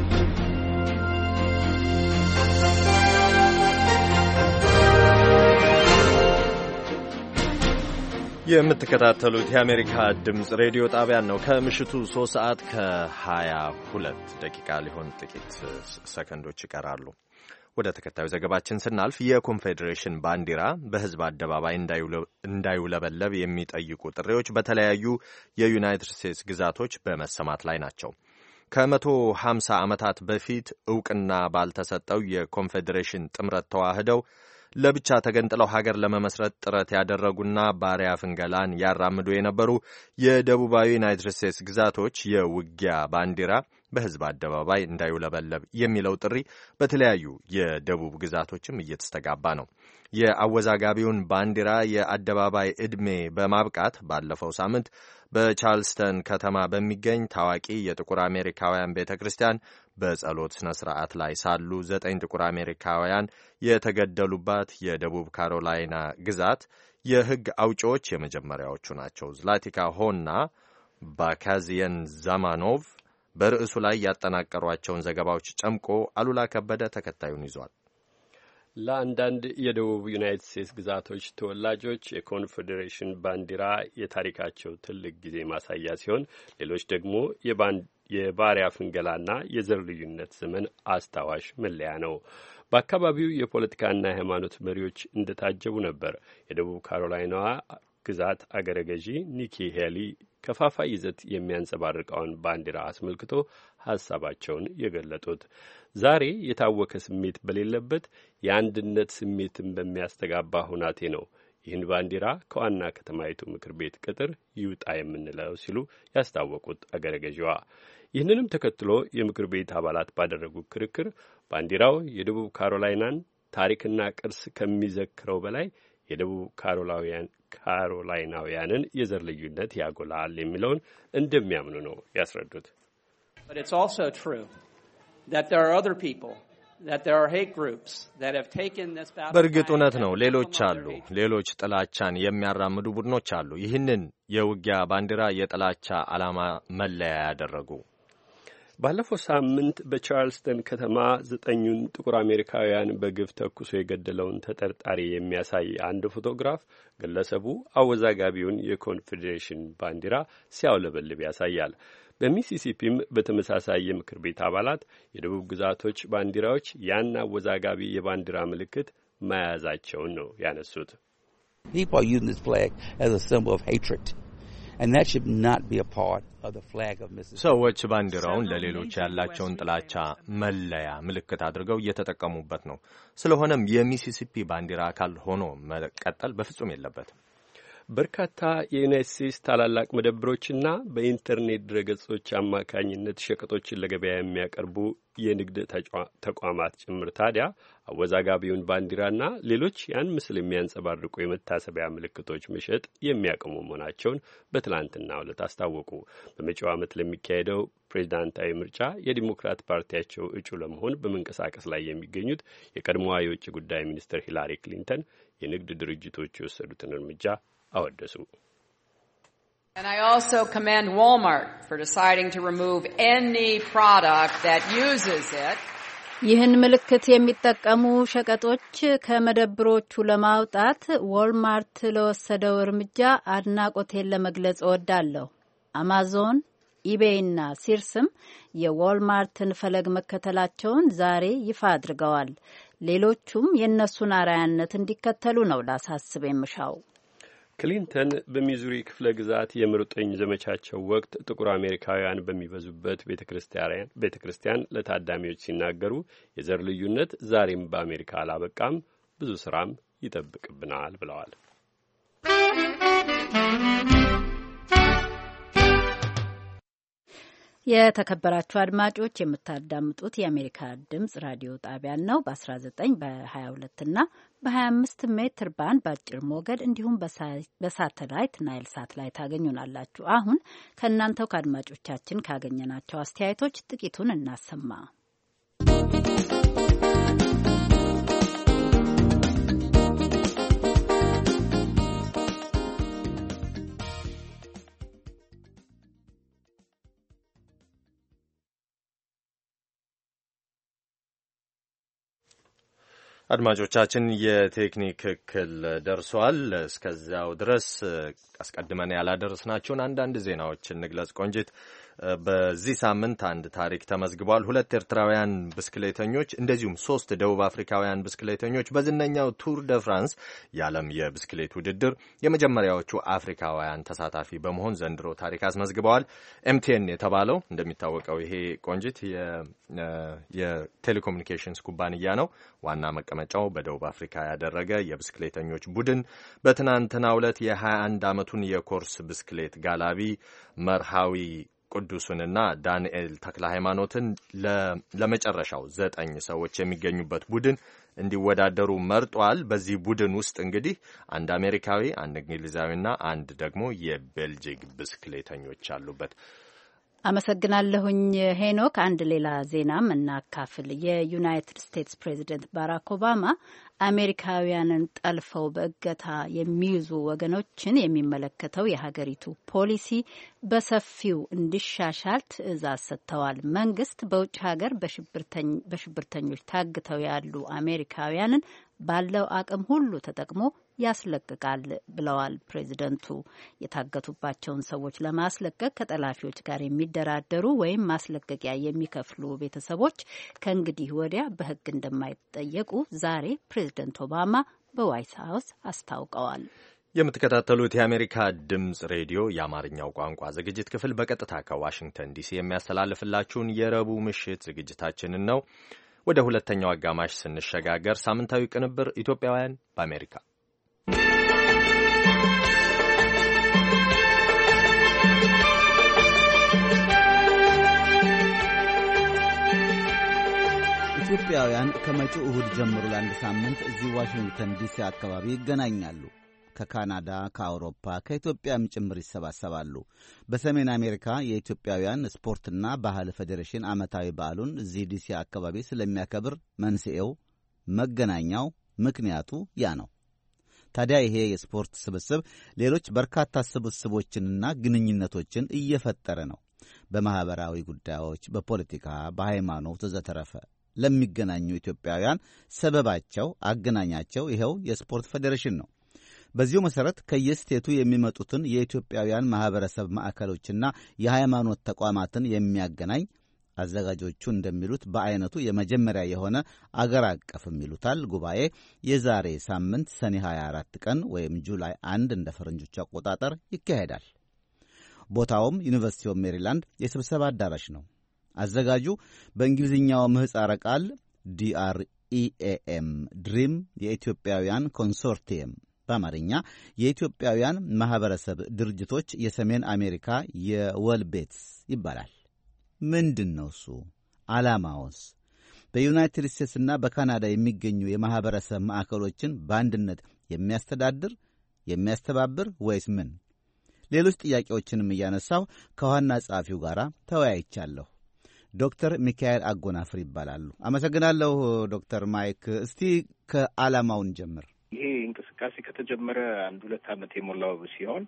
የምትከታተሉት የአሜሪካ ድምፅ ሬዲዮ ጣቢያን ነው። ከምሽቱ 3 ሰዓት ከ22 ደቂቃ ሊሆን ጥቂት ሰከንዶች ይቀራሉ። ወደ ተከታዩ ዘገባችን ስናልፍ የኮንፌዴሬሽን ባንዲራ በሕዝብ አደባባይ እንዳይውለበለብ የሚጠይቁ ጥሪዎች በተለያዩ የዩናይትድ ስቴትስ ግዛቶች በመሰማት ላይ ናቸው። ከ150 ዓመታት በፊት ዕውቅና ባልተሰጠው የኮንፌዴሬሽን ጥምረት ተዋህደው ለብቻ ተገንጥለው ሀገር ለመመስረት ጥረት ያደረጉና ባሪያ ፍንገላን ያራምዱ የነበሩ የደቡባዊ ዩናይትድ ስቴትስ ግዛቶች የውጊያ ባንዲራ በሕዝብ አደባባይ እንዳይውለበለብ የሚለው ጥሪ በተለያዩ የደቡብ ግዛቶችም እየተስተጋባ ነው። የአወዛጋቢውን ባንዲራ የአደባባይ ዕድሜ በማብቃት ባለፈው ሳምንት በቻርልስተን ከተማ በሚገኝ ታዋቂ የጥቁር አሜሪካውያን ቤተ ክርስቲያን በጸሎት ሥነ ሥርዓት ላይ ሳሉ 9 ጥቁር አሜሪካውያን የተገደሉባት የደቡብ ካሮላይና ግዛት የሕግ አውጪዎች የመጀመሪያዎቹ ናቸው። ዝላቲካ ሆና ባካዚየን ዛማኖቭ በርዕሱ ላይ ያጠናቀሯቸውን ዘገባዎች ጨምቆ አሉላ ከበደ ተከታዩን ይዟል። ለአንዳንድ የደቡብ ዩናይትድ ስቴትስ ግዛቶች ተወላጆች የኮንፌዴሬሽን ባንዲራ የታሪካቸው ትልቅ ጊዜ ማሳያ ሲሆን፣ ሌሎች ደግሞ የባሪያ ፍንገላና የዘር ልዩነት ዘመን አስታዋሽ መለያ ነው። በአካባቢው የፖለቲካና የሃይማኖት መሪዎች እንደታጀቡ ነበር የደቡብ ካሮላይናዋ ግዛት አገረ ገዢ ኒኪ ሄሊ ከፋፋይ ይዘት የሚያንጸባርቀውን ባንዲራ አስመልክቶ ሀሳባቸውን የገለጡት ዛሬ የታወከ ስሜት በሌለበት የአንድነት ስሜትን በሚያስተጋባ ሁናቴ ነው ይህን ባንዲራ ከዋና ከተማይቱ ምክር ቤት ቅጥር ይውጣ የምንለው ሲሉ ያስታወቁት አገረ ገዢዋ። ይህንንም ተከትሎ የምክር ቤት አባላት ባደረጉት ክርክር ባንዲራው የደቡብ ካሮላይናን ታሪክና ቅርስ ከሚዘክረው በላይ የደቡብ ካሮላይናውያንን የዘር ልዩነት ያጎላል የሚለውን እንደሚያምኑ ነው ያስረዱት። በእርግጥ እውነት ነው። ሌሎች አሉ። ሌሎች ጥላቻን የሚያራምዱ ቡድኖች አሉ። ይህንን የውጊያ ባንዲራ የጥላቻ ዓላማ መለያ ያደረጉ። ባለፈው ሳምንት በቻርልስተን ከተማ 9 ጥቁር አሜሪካውያን በግፍ ተኩሶ የገደለውን ተጠርጣሪ የሚያሳይ አንድ ፎቶግራፍ ግለሰቡ አወዛጋቢውን የኮንፌዴሬሽን ባንዲራ ሲያውለበልብ ያሳያል። በሚሲሲፒም በተመሳሳይ የምክር ቤት አባላት የደቡብ ግዛቶች ባንዲራዎች ያን አወዛጋቢ የባንዲራ ምልክት መያዛቸውን ነው ያነሱት። People are using this flag as a symbol of hatred. And that should not be a part of the flag of Mississippi. ሰዎች ባንዲራውን ለሌሎች ያላቸውን ጥላቻ መለያ ምልክት አድርገው እየተጠቀሙበት ነው። ስለሆነም የሚሲሲፒ ባንዲራ አካል ሆኖ መቀጠል በፍጹም የለበትም። በርካታ የዩናይትድ ስቴትስ ታላላቅ መደብሮችና በኢንተርኔት ድረገጾች አማካኝነት ሸቀጦችን ለገበያ የሚያቀርቡ የንግድ ተቋማት ጭምር ታዲያ አወዛጋቢውን ባንዲራና ሌሎች ያን ምስል የሚያንጸባርቁ የመታሰቢያ ምልክቶች መሸጥ የሚያቆሙ መሆናቸውን በትላንትናው ዕለት አስታወቁ። በመጪው ዓመት ለሚካሄደው ፕሬዝዳንታዊ ምርጫ የዲሞክራት ፓርቲያቸው እጩ ለመሆን በመንቀሳቀስ ላይ የሚገኙት የቀድሞዋ የውጭ ጉዳይ ሚኒስትር ሂላሪ ክሊንተን የንግድ ድርጅቶች የወሰዱትን እርምጃ አወደሱ። And I also commend Walmart for deciding to remove any product that uses it. ይህን ምልክት የሚጠቀሙ ሸቀጦች ከመደብሮቹ ለማውጣት ዎልማርት ለወሰደው እርምጃ አድናቆቴን ለመግለጽ እወዳለሁ። አማዞን፣ ኢቤይና ሲርስም የዎልማርትን ፈለግ መከተላቸውን ዛሬ ይፋ አድርገዋል። ሌሎቹም የእነሱን አርአያነት እንዲከተሉ ነው ላሳስብ የምሻው። ክሊንተን በሚዙሪ ክፍለ ግዛት የምረጡኝ ዘመቻቸው ወቅት ጥቁር አሜሪካውያን በሚበዙበት ቤተ ክርስቲያን ለታዳሚዎች ሲናገሩ የዘር ልዩነት ዛሬም በአሜሪካ አላበቃም፣ ብዙ ስራም ይጠብቅብናል ብለዋል። የተከበራችሁ አድማጮች የምታዳምጡት የአሜሪካ ድምጽ ራዲዮ ጣቢያን ነው። በ19 በ22 እና በ25 ሜትር ባንድ በአጭር ሞገድ እንዲሁም በሳተላይት ናይል ሳት ላይ ታገኙናላችሁ። አሁን ከእናንተው ከአድማጮቻችን ካገኘናቸው አስተያየቶች ጥቂቱን እናሰማ። አድማጮቻችን የቴክኒክ እክል ደርሷል። እስከዚያው ድረስ አስቀድመን ያላደረስናቸውን አንዳንድ ዜናዎችን እንግለጽ። ቆንጂት፣ በዚህ ሳምንት አንድ ታሪክ ተመዝግቧል። 2 ኤርትራውያን ብስክሌተኞች እንደዚሁም 3 ደቡብ አፍሪካውያን ብስክሌተኞች በዝነኛው ቱር ደ ፍራንስ የዓለም የብስክሌት ውድድር የመጀመሪያዎቹ አፍሪካውያን ተሳታፊ በመሆን ዘንድሮ ታሪክ አስመዝግበዋል። ኤምቲኤን የተባለው እንደሚታወቀው ይሄ ቆንጂት የቴሌኮሙኒኬሽንስ ኩባንያ ነው። ዋና መቀመጫው በደቡብ አፍሪካ ያደረገ የብስክሌተኞች ቡድን በትናንትናው ዕለት የ21 ዓመቱን የኮርስ ብስክሌት ጋላቢ መርሃዊ ቅዱሱንና ዳንኤል ተክለ ሃይማኖትን ለመጨረሻው 9 ሰዎች የሚገኙበት ቡድን እንዲወዳደሩ መርጧል። በዚህ ቡድን ውስጥ እንግዲህ አንድ አሜሪካዊ፣ አንድ እንግሊዛዊና አንድ ደግሞ የቤልጂክ ብስክሌተኞች አሉበት። አመሰግናለሁኝ ሄኖክ። አንድ ሌላ ዜናም እናካፍል። የዩናይትድ ስቴትስ ፕሬዚደንት ባራክ ኦባማ አሜሪካውያንን ጠልፈው በእገታ የሚይዙ ወገኖችን የሚመለከተው የሀገሪቱ ፖሊሲ በሰፊው እንዲሻሻል ትዕዛዝ ሰጥተዋል። መንግስት በውጭ ሀገር በሽብርተኞች ታግተው ያሉ አሜሪካውያንን ባለው አቅም ሁሉ ተጠቅሞ ያስለቅቃል ብለዋል ፕሬዚደንቱ። የታገቱባቸውን ሰዎች ለማስለቀቅ ከጠላፊዎች ጋር የሚደራደሩ ወይም ማስለቀቂያ የሚከፍሉ ቤተሰቦች ከእንግዲህ ወዲያ በሕግ እንደማይጠየቁ ዛሬ ፕሬዚደንት ኦባማ በዋይት ሀውስ አስታውቀዋል። የምትከታተሉት የአሜሪካ ድምፅ ሬዲዮ የአማርኛው ቋንቋ ዝግጅት ክፍል በቀጥታ ከዋሽንግተን ዲሲ የሚያስተላልፍላችሁን የረቡዕ ምሽት ዝግጅታችንን ነው። ወደ ሁለተኛው አጋማሽ ስንሸጋገር ሳምንታዊ ቅንብር ኢትዮጵያውያን በአሜሪካ ኢትዮጵያውያን ከመጪው እሁድ ጀምሮ ለአንድ ሳምንት እዚህ ዋሽንግተን ዲሲ አካባቢ ይገናኛሉ። ከካናዳ፣ ከአውሮፓ፣ ከኢትዮጵያም ጭምር ይሰባሰባሉ። በሰሜን አሜሪካ የኢትዮጵያውያን ስፖርትና ባህል ፌዴሬሽን ዓመታዊ በዓሉን እዚህ ዲሲ አካባቢ ስለሚያከብር መንስኤው፣ መገናኛው፣ ምክንያቱ ያ ነው። ታዲያ ይሄ የስፖርት ስብስብ ሌሎች በርካታ ስብስቦችንና ግንኙነቶችን እየፈጠረ ነው። በማኅበራዊ ጉዳዮች፣ በፖለቲካ፣ በሃይማኖት ዘተረፈ ለሚገናኙ ኢትዮጵያውያን ሰበባቸው አገናኛቸው ይኸው የስፖርት ፌዴሬሽን ነው። በዚሁ መሠረት ከየስቴቱ የሚመጡትን የኢትዮጵያውያን ማኅበረሰብ ማዕከሎችና የሃይማኖት ተቋማትን የሚያገናኝ አዘጋጆቹ እንደሚሉት በአይነቱ የመጀመሪያ የሆነ አገር አቀፍም ይሉታል ጉባኤ የዛሬ ሳምንት ሰኔ 24 ቀን ወይም ጁላይ 1 እንደ ፈረንጆቹ አቆጣጠር ይካሄዳል። ቦታውም ዩኒቨርሲቲ ኦፍ ሜሪላንድ የስብሰባ አዳራሽ ነው። አዘጋጁ በእንግሊዝኛው ምህጻረ ቃል DREAM ድሪም የኢትዮጵያውያን ኮንሶርቲየም በአማርኛ የኢትዮጵያውያን ማኅበረሰብ ድርጅቶች የሰሜን አሜሪካ የወልቤትስ ይባላል። ምንድን ነው እሱ? ዓላማውስ? በዩናይትድ ስቴትስና በካናዳ የሚገኙ የማኅበረሰብ ማዕከሎችን በአንድነት የሚያስተዳድር የሚያስተባብር ወይስ ምን? ሌሎች ጥያቄዎችንም እያነሳሁ ከዋና ጸሐፊው ጋር ተወያይቻለሁ። ዶክተር ሚካኤል አጎናፍር ይባላሉ። አመሰግናለሁ ዶክተር ማይክ። እስቲ ከዓላማውን ጀምር። ይሄ እንቅስቃሴ ከተጀመረ 1-2 ዓመት የሞላው ሲሆን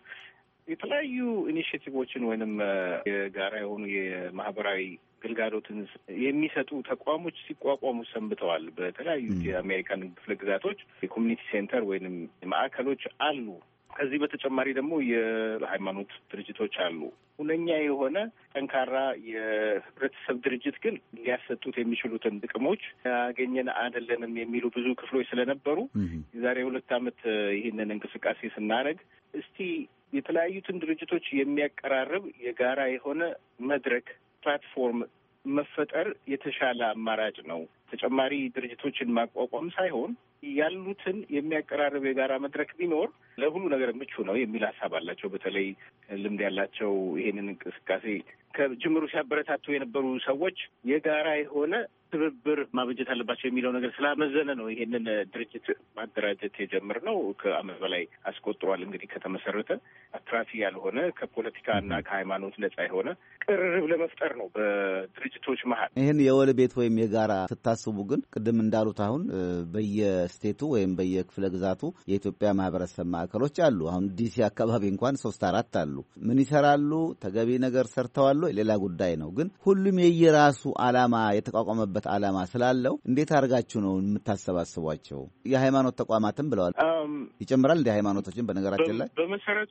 የተለያዩ ኢኒሽቲቮችን ወይንም የጋራ የሆኑ የማህበራዊ ግልጋሎትን የሚሰጡ ተቋሞች ሲቋቋሙ ሰንብተዋል። በተለያዩ የአሜሪካን ክፍለ ግዛቶች የኮሚኒቲ ሴንተር ወይንም ማዕከሎች አሉ። ከዚህ በተጨማሪ ደግሞ የሃይማኖት ድርጅቶች አሉ። ሁነኛ የሆነ ጠንካራ የህብረተሰብ ድርጅት ግን ሊያሰጡት የሚችሉትን ጥቅሞች ያገኘን አይደለንም የሚሉ ብዙ ክፍሎች ስለነበሩ የዛሬ 2 ዓመት ይህንን እንቅስቃሴ ስናደርግ እስቲ የተለያዩትን ድርጅቶች የሚያቀራርብ የጋራ የሆነ መድረክ ፕላትፎርም መፈጠር የተሻለ አማራጭ ነው። ተጨማሪ ድርጅቶችን ማቋቋም ሳይሆን ያሉትን የሚያቀራርብ የጋራ መድረክ ቢኖር ለሁሉ ነገር ምቹ ነው የሚል ሀሳብ አላቸው። በተለይ ልምድ ያላቸው ይሄንን እንቅስቃሴ ከጅምሩ ሲያበረታቱ የነበሩ ሰዎች የጋራ የሆነ ትብብር ማበጀት አለባቸው የሚለው ነገር ስላመዘነ ነው ይሄንን ድርጅት ማደራጀት የጀመርነው። ከዓመት በላይ አስቆጥሯል። እንግዲህ ከተመሰረተ አትራፊ ያልሆነ ከፖለቲካና ከሃይማኖት ነጻ የሆነ ቅርርብ ለመፍጠር ነው በድርጅቶች መሀል። ይህን የወል ቤት ወይም የጋራ ስታስቡ ግን ቅድም እንዳሉት አሁን በየስቴቱ ወይም በየክፍለ ግዛቱ የኢትዮጵያ ማህበረሰብ ማዕከሎች አሉ። አሁን ዲሲ አካባቢ እንኳን 3-4 አሉ። ምን ይሰራሉ? ተገቢ ነገር ሰርተዋል? ሌላ ጉዳይ ነው። ግን ሁሉም የየራሱ ዓላማ የተቋቋመበት ዓላማ ስላለው እንዴት አድርጋችሁ ነው የምታሰባስቧቸው? የሃይማኖት ተቋማትም ብለዋል ይጨምራል። እንደ ሃይማኖቶችን በነገራችን ላይ በመሰረት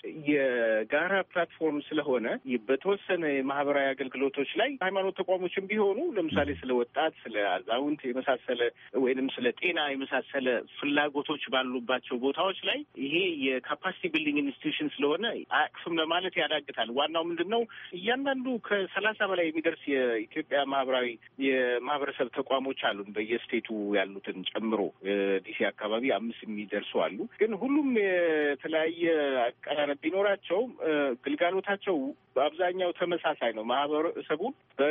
የጋራ ፕላትፎርም ስለሆነ በተወሰነ የማህበራዊ አገልግሎቶች ላይ ሃይማኖት ተቋሞችም ቢሆኑ ለምሳሌ ስለ ወጣት፣ ስለ አዛውንት የመሳሰለ ወይንም ስለ ጤና የመሳሰለ ፍላጎቶች ባሉባቸው ቦታዎች ላይ ይሄ የካፓሲቲ ቢልዲንግ ኢንስቲትዩሽን ስለሆነ አቅፍም ለማለት ያዳግታል። ዋናው ምንድን ነው እያንዳንዱ ከ30 በላይ የሚደርስ የኢትዮጵያ ማህበራዊ የማህበረሰብ ተቋሞች አሉን በየስቴቱ ያሉትን ጨምሮ ዲሲ አካባቢ 5 የሚደርሱ አሉ። ግን ሁሉም የተለያየ አቀራረብ ቢኖራቸው ግልጋሎታቸው በአብዛኛው ተመሳሳይ ነው። ማህበረሰቡ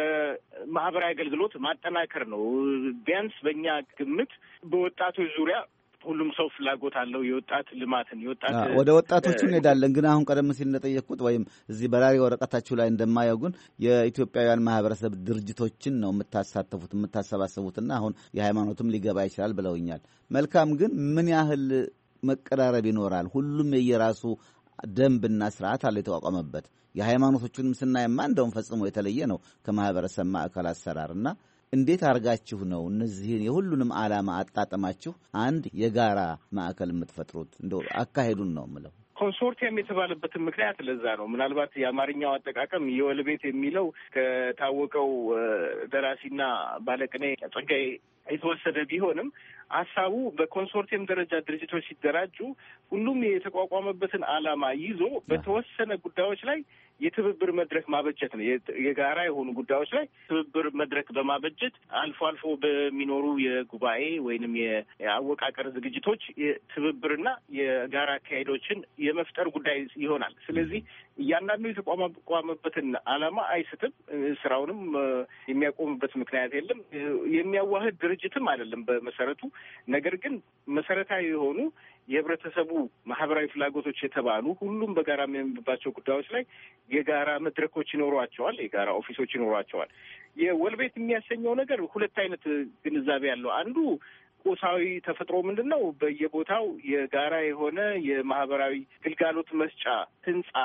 በማህበራዊ አገልግሎት ማጠናከር ነው። ቢያንስ በእኛ ግምት በወጣቶች ዙሪያ ሁሉም ሰው ፍላጎት አለው። የወጣት ልማትን ወደ ወጣቶቹ እንሄዳለን። ግን አሁን ቀደም ሲል እንደጠየቅኩት ወይም እዚህ በራሪ ወረቀታችሁ ላይ እንደማየው ግን የኢትዮጵያውያን ማህበረሰብ ድርጅቶችን ነው የምታሳተፉት የምታሰባሰቡትና አሁን የሃይማኖትም ሊገባ ይችላል ብለውኛል። መልካም። ግን ምን ያህል መቀራረብ ይኖራል? ሁሉም የየራሱ ደንብና ስርዓት አለ የተቋቋመበት። የሃይማኖቶቹንም ስናየማ እንደውም ፈጽሞ የተለየ ነው ከማህበረሰብ ማዕከል አሰራርና እንዴት አድርጋችሁ ነው እነዚህን የሁሉንም ዓላማ አጣጥማችሁ አንድ የጋራ ማዕከል የምትፈጥሩት? እንደው አካሄዱን ነው የምለው። ኮንሶርቲየም የተባለበትን ምክንያት ለዛ ነው። ምናልባት የአማርኛው አጠቃቀም የወል ቤት የሚለው ከታወቀው ደራሲና ባለቅኔ ጸጋዬ የተወሰደ ቢሆንም ሀሳቡ በኮንሶርቲየም ደረጃ ድርጅቶች ሲደራጁ ሁሉም የተቋቋመበትን ዓላማ ይዞ በተወሰነ ጉዳዮች ላይ የትብብር መድረክ ማበጀት ነው። የጋራ የሆኑ ጉዳዮች ላይ ትብብር መድረክ በማበጀት አልፎ አልፎ በሚኖሩ የጉባኤ ወይንም የአወቃቀር ዝግጅቶች የትብብርና የጋራ አካሄዶችን የመፍጠር ጉዳይ ይሆናል። ስለዚህ እያንዳንዱ የተቋቋመበትን ዓላማ አይስትም፣ ስራውንም የሚያቆምበት ምክንያት የለም። የሚያዋህድ ድርጅትም አይደለም በመሰረቱ። ነገር ግን መሰረታዊ የሆኑ የህብረተሰቡ ማህበራዊ ፍላጎቶች የተባሉ ሁሉም በጋራ የሚያምንባቸው ጉዳዮች ላይ የጋራ መድረኮች ይኖሯቸዋል፣ የጋራ ኦፊሶች ይኖሯቸዋል። የወል ቤት የሚያሰኘው ነገር 2 አይነት ግንዛቤ ያለው፣ አንዱ ቁሳዊ ተፈጥሮ ምንድን ነው? በየቦታው የጋራ የሆነ የማህበራዊ ግልጋሎት መስጫ ህንጻ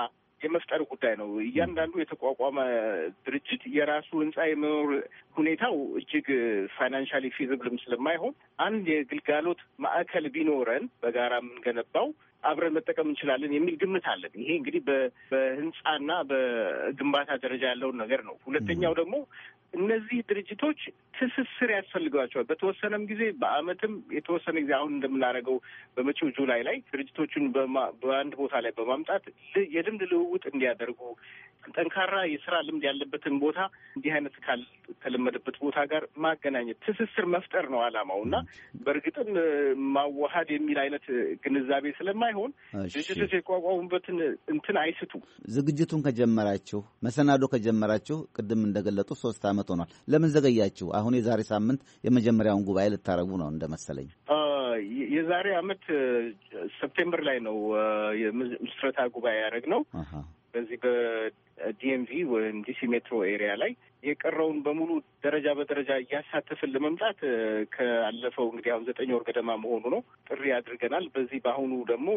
የመፍጠር ጉዳይ ነው። እያንዳንዱ የተቋቋመ ድርጅት የራሱ ህንጻ የመኖር ሁኔታው እጅግ ፋይናንሻሊ ፊዚብልም ስለማይሆን አንድ የግልጋሎት ማዕከል ቢኖረን በጋራ የምንገነባው አብረን መጠቀም እንችላለን የሚል ግምት አለን። ይሄ እንግዲህ በህንጻና በግንባታ ደረጃ ያለውን ነገር ነው። ሁለተኛው ደግሞ እነዚህ ድርጅቶች ትስስር ያስፈልጋቸዋል። በተወሰነም ጊዜ በአመትም የተወሰነ ጊዜ አሁን እንደምናደርገው በመጪው ጁላይ ላይ ድርጅቶቹን በአንድ ቦታ ላይ በማምጣት የልምድ ልውውጥ እንዲያደርጉ ጠንካራ የስራ ልምድ ያለበትን ቦታ እንዲህ አይነት ካልተለመደበት ቦታ ጋር ማገናኘት ትስስር መፍጠር ነው አላማው እና በእርግጥም ማዋሃድ የሚል አይነት ግንዛቤ ስለማይሆን ድርጅቶች የቋቋሙበትን እንትን አይስቱ። ዝግጅቱን ከጀመራችሁ መሰናዶ ከጀመራችሁ ቅድም እንደገለጡ 3 አመት ሆኗል። ለምን ዘገያችሁ? አሁን የዛሬ ሳምንት የመጀመሪያውን ጉባኤ ልታረጉ ነው እንደመሰለኝ። የዛሬ አመት ሰፕቴምበር ላይ ነው የምስረታ ጉባኤ ያደረግነው በዚህ በዲኤምቪ ወይም ዲሲ ሜትሮ ኤሪያ ላይ የቀረውን በሙሉ ደረጃ በደረጃ እያሳተፍን ለመምጣት ካለፈው እንግዲህ አሁን 9 ወር ገደማ መሆኑ ነው ጥሪ አድርገናል። በዚህ በአሁኑ ደግሞ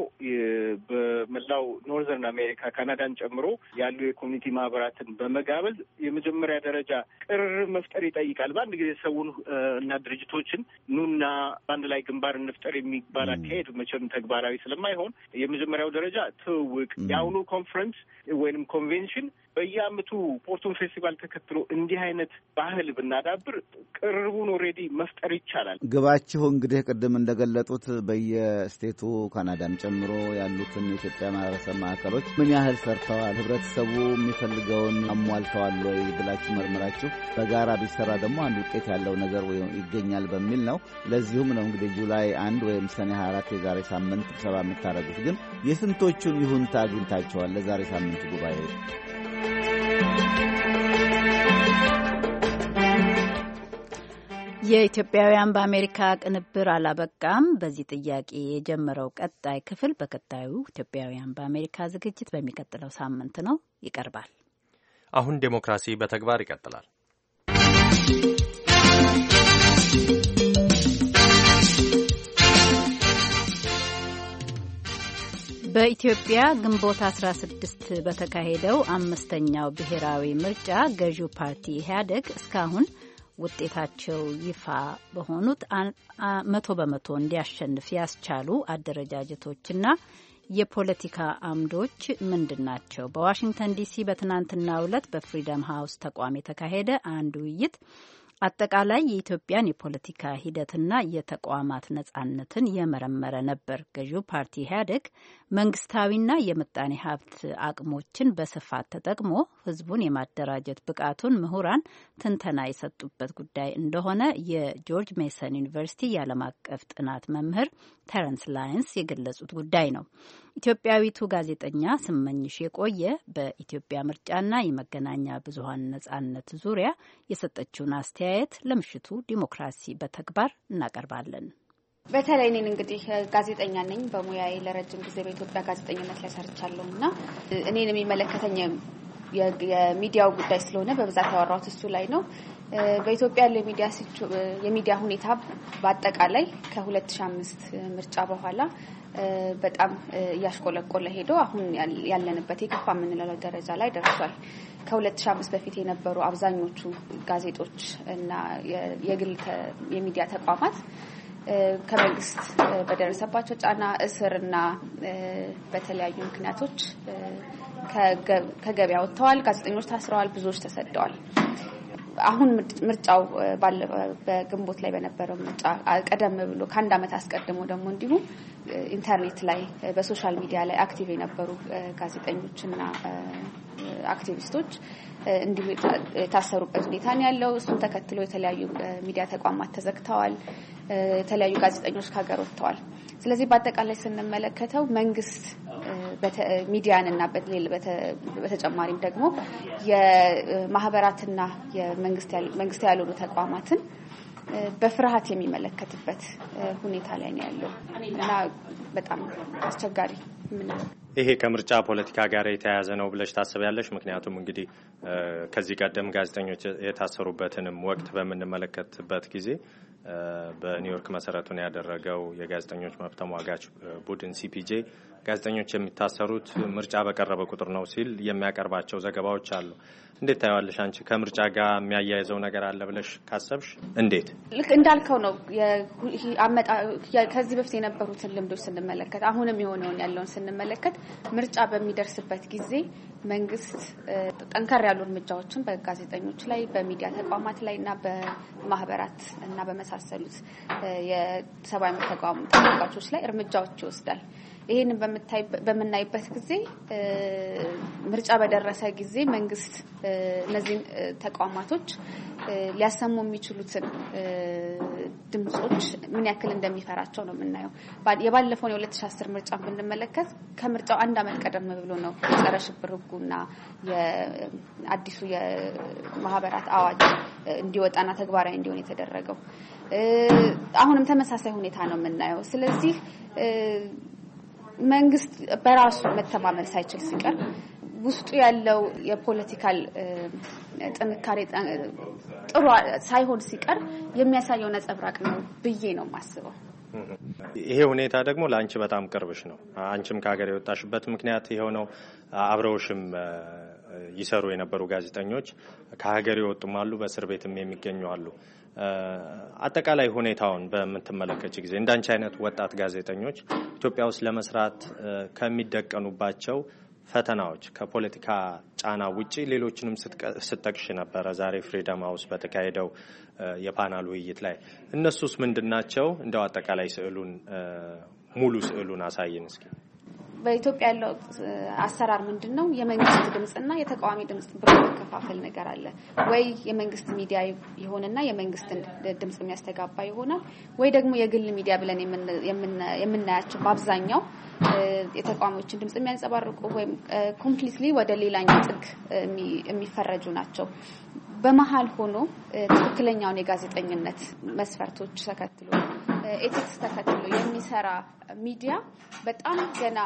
በመላው ኖርዘርን አሜሪካ ካናዳን ጨምሮ ያሉ የኮሚኒቲ ማህበራትን በመጋበዝ የመጀመሪያ ደረጃ ቅርርብ መፍጠር ይጠይቃል። በአንድ ጊዜ ሰውን እና ድርጅቶችን ኑና በአንድ ላይ ግንባር እንፍጠር የሚባል አካሄድ መቼም ተግባራዊ ስለማይሆን የመጀመሪያው ደረጃ ትውውቅ የአሁኑ ኮንፈረንስ ወይንም ኮንቬንሽን በየአመቱ ፖርቱን ፌስቲቫል ተከትሎ እንዲህ አይነት ባህል ብናዳብር ቅርቡን ኦልሬዲ መፍጠር ይቻላል። ግባችሁ እንግዲህ ቅድም እንደገለጡት በየስቴቱ ካናዳን ጨምሮ ያሉትን የኢትዮጵያ ማህበረሰብ ማዕከሎች ምን ያህል ሰርተዋል፣ ህብረተሰቡ የሚፈልገውን አሟልተዋል ወይ ብላችሁ መርምራችሁ በጋራ ቢሰራ ደግሞ አንድ ውጤት ያለው ነገር ይገኛል በሚል ነው። ለዚሁም ነው እንግዲህ ጁላይ 1 ወይም ሰኔ 24 የዛሬ ሳምንት ስብሰባ የምታደርጉት። ግን የስንቶቹን ይሁንታ አግኝታችኋል ለዛሬ ሳምንት ጉባኤ? የኢትዮጵያውያን በአሜሪካ ቅንብር አላበቃም። በዚህ ጥያቄ የጀመረው ቀጣይ ክፍል በቀጣዩ ኢትዮጵያውያን በአሜሪካ ዝግጅት በሚቀጥለው ሳምንት ነው ይቀርባል። አሁን ዴሞክራሲ በተግባር ይቀጥላል። በኢትዮጵያ ግንቦት 16 በተካሄደው 5ኛው ብሔራዊ ምርጫ ገዢው ፓርቲ ኢህአዴግ እስካሁን ውጤታቸው ይፋ በሆኑት 100% እንዲያሸንፍ ያስቻሉ አደረጃጀቶችና የፖለቲካ አምዶች ምንድን ናቸው? በዋሽንግተን ዲሲ በትናንትናው ዕለት በፍሪደም ሃውስ ተቋም የተካሄደ አንድ ውይይት አጠቃላይ የኢትዮጵያን የፖለቲካ ሂደትና የተቋማት ነጻነትን የመረመረ ነበር። ገዢው ፓርቲ ኢህአዴግ መንግስታዊና የምጣኔ ሀብት አቅሞችን በስፋት ተጠቅሞ ህዝቡን የማደራጀት ብቃቱን ምሁራን ትንተና የሰጡበት ጉዳይ እንደሆነ የጆርጅ ሜሰን ዩኒቨርሲቲ የዓለም አቀፍ ጥናት መምህር ተረንስ ላይንስ የገለጹት ጉዳይ ነው። ኢትዮጵያዊቱ ጋዜጠኛ ስመኝሽ የቆየ በኢትዮጵያ ምርጫና የመገናኛ ብዙኃን ነጻነት ዙሪያ የሰጠችውን አስተያየት ለምሽቱ ዲሞክራሲ በተግባር እናቀርባለን። በተለይ እኔን እንግዲህ ጋዜጠኛ ነኝ። በሙያዬ ለረጅም ጊዜ በኢትዮጵያ ጋዜጠኝነት ላይ ሰርቻለሁ እና እኔን የሚመለከተኝ የሚዲያው ጉዳይ ስለሆነ በብዛት ያወራሁት እሱ ላይ ነው። በኢትዮጵያ ያለው የሚዲያ ሁኔታ በአጠቃላይ ከ2005 ምርጫ በኋላ በጣም እያሽቆለቆለ ሄዶ አሁን ያለንበት የከፋ የምንለው ደረጃ ላይ ደርሷል። ከ2005 በፊት የነበሩ አብዛኞቹ ጋዜጦች እና የግል የሚዲያ ተቋማት ከመንግስት በደረሰባቸው ጫና፣ እስርና በተለያዩ ምክንያቶች ከገበያ ወጥተዋል። ጋዜጠኞች ታስረዋል፣ ብዙዎች ተሰደዋል። አሁን ምርጫው በግንቦት ላይ በነበረው ምርጫ ቀደም ብሎ ከአንድ ዓመት አስቀድሞ ደግሞ እንዲሁ ኢንተርኔት ላይ በሶሻል ሚዲያ ላይ አክቲቭ የነበሩ ጋዜጠኞችና አክቲቪስቶች እንዲሁ የታሰሩበት ሁኔታ ነው ያለው። እሱን ተከትሎ የተለያዩ ሚዲያ ተቋማት ተዘግተዋል። የተለያዩ ጋዜጠኞች ከሀገር ወጥተዋል። ስለዚህ በአጠቃላይ ስንመለከተው መንግስት ሚዲያንና በተጨማሪም ደግሞ የማህበራትና የመንግስት ያልሆኑ ተቋማትን በፍርሃት የሚመለከትበት ሁኔታ ላይ ነው ያለው እና በጣም አስቸጋሪ ይሄ ከምርጫ ፖለቲካ ጋር የተያያዘ ነው ብለሽ ታስቢያለሽ? ምክንያቱም እንግዲህ ከዚህ ቀደም ጋዜጠኞች የታሰሩበትንም ወቅት በምንመለከትበት ጊዜ በኒውዮርክ መሰረቱን ያደረገው የጋዜጠኞች መብት ተሟጋች ቡድን ሲፒጄ ጋዜጠኞች የሚታሰሩት ምርጫ በቀረበ ቁጥር ነው ሲል የሚያቀርባቸው ዘገባዎች አሉ። እንዴት ታያለሽ አንቺ? ከምርጫ ጋር የሚያያይዘው ነገር አለ ብለሽ ካሰብሽ እንዴት? ልክ እንዳልከው ነው። ከዚህ በፊት የነበሩትን ልምዶች ስንመለከት አሁንም የሆነውን ያለውን ስንመለከት ምርጫ በሚደርስበት ጊዜ መንግስት ጠንከር ያሉ እርምጃዎችን በጋዜጠኞች ላይ በሚዲያ ተቋማት ላይ እና በማህበራት እና በመሳሰሉት የሰብአዊ መብት ተሟጋቾች ላይ እርምጃዎች ይወስዳል። ይሄንን በምናይበት ጊዜ ምርጫ በደረሰ ጊዜ መንግስት እነዚህ ተቋማቶች ሊያሰሙ የሚችሉትን ድምጾች ምን ያክል እንደሚፈራቸው ነው የምናየው። የባለፈው የ2010 ምርጫ ብንመለከት ከምርጫው አንድ አመት ቀደም ብሎ ነው ጸረ ሽብር ህጉና የአዲሱ የማህበራት አዋጅ እንዲወጣና ተግባራዊ እንዲሆን የተደረገው። አሁንም ተመሳሳይ ሁኔታ ነው የምናየው። ስለዚህ መንግስት በራሱ መተማመን ሳይችል ሲቀር ውስጡ ያለው የፖለቲካል ጥንካሬ ጥሩ ሳይሆን ሲቀር የሚያሳየው ነጸብራቅ ነው ብዬ ነው የማስበው። ይሄ ሁኔታ ደግሞ ለአንቺ በጣም ቅርብሽ ነው። አንቺም ከሀገር የወጣሽበት ምክንያት ይሄው ነው። አብረውሽም ይሰሩ የነበሩ ጋዜጠኞች ከሀገር ይወጡም አሉ፣ በእስር ቤትም የሚገኙ አሉ። አጠቃላይ ሁኔታውን በምትመለከች ጊዜ እንዳንቺ አይነት ወጣት ጋዜጠኞች ኢትዮጵያ ውስጥ ለመስራት ከሚደቀኑባቸው ፈተናዎች ከፖለቲካ ጫና ውጪ ሌሎችንም ስትጠቅሽ ነበረ ዛሬ ፍሪደም ሃውስ በተካሄደው የፓናል ውይይት ላይ። እነሱስ ምንድናቸው? እንደው አጠቃላይ ስዕሉን ሙሉ ስዕሉን አሳየን እስኪ። በኢትዮጵያ ያለው አሰራር ምንድነው? የመንግስት ድምጽና የተቃዋሚ ድምጽ ብሎ መከፋፈል ነገር አለ ወይ? የመንግስት ሚዲያ ይሆንና የመንግስትን ድምጽ የሚያስተጋባ ይሆናል ወይ ደግሞ የግል ሚዲያ ብለን የምናያቸው በአብዛኛው የተቃዋሚዎችን ድምጽ የሚያንጸባርቁ ወይም ኮምፕሊትሊ ወደ ሌላኛው ጥግ የሚፈረጁ ናቸው። በመሃል ሆኖ ትክክለኛውን የጋዜጠኝነት መስፈርቶች ተከትሎ ኤቲክስ ተከትሎ የሚሰራ ሚዲያ በጣም ገና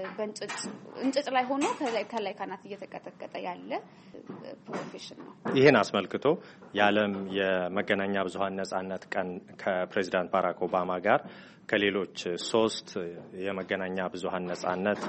በእንጭጭ ላይ ሆኖ ከላይ ካናት እየተቀጠቀጠ ያለ ፕሮፌሽን ነው። ይሄን አስመልክቶ የዓለም የመገናኛ ብዙሃን ነጻነት ቀን ከፕሬዚዳንት ባራክ ኦባማ ጋር ከሌሎች 3 የመገናኛ ብዙሃን ነጻነት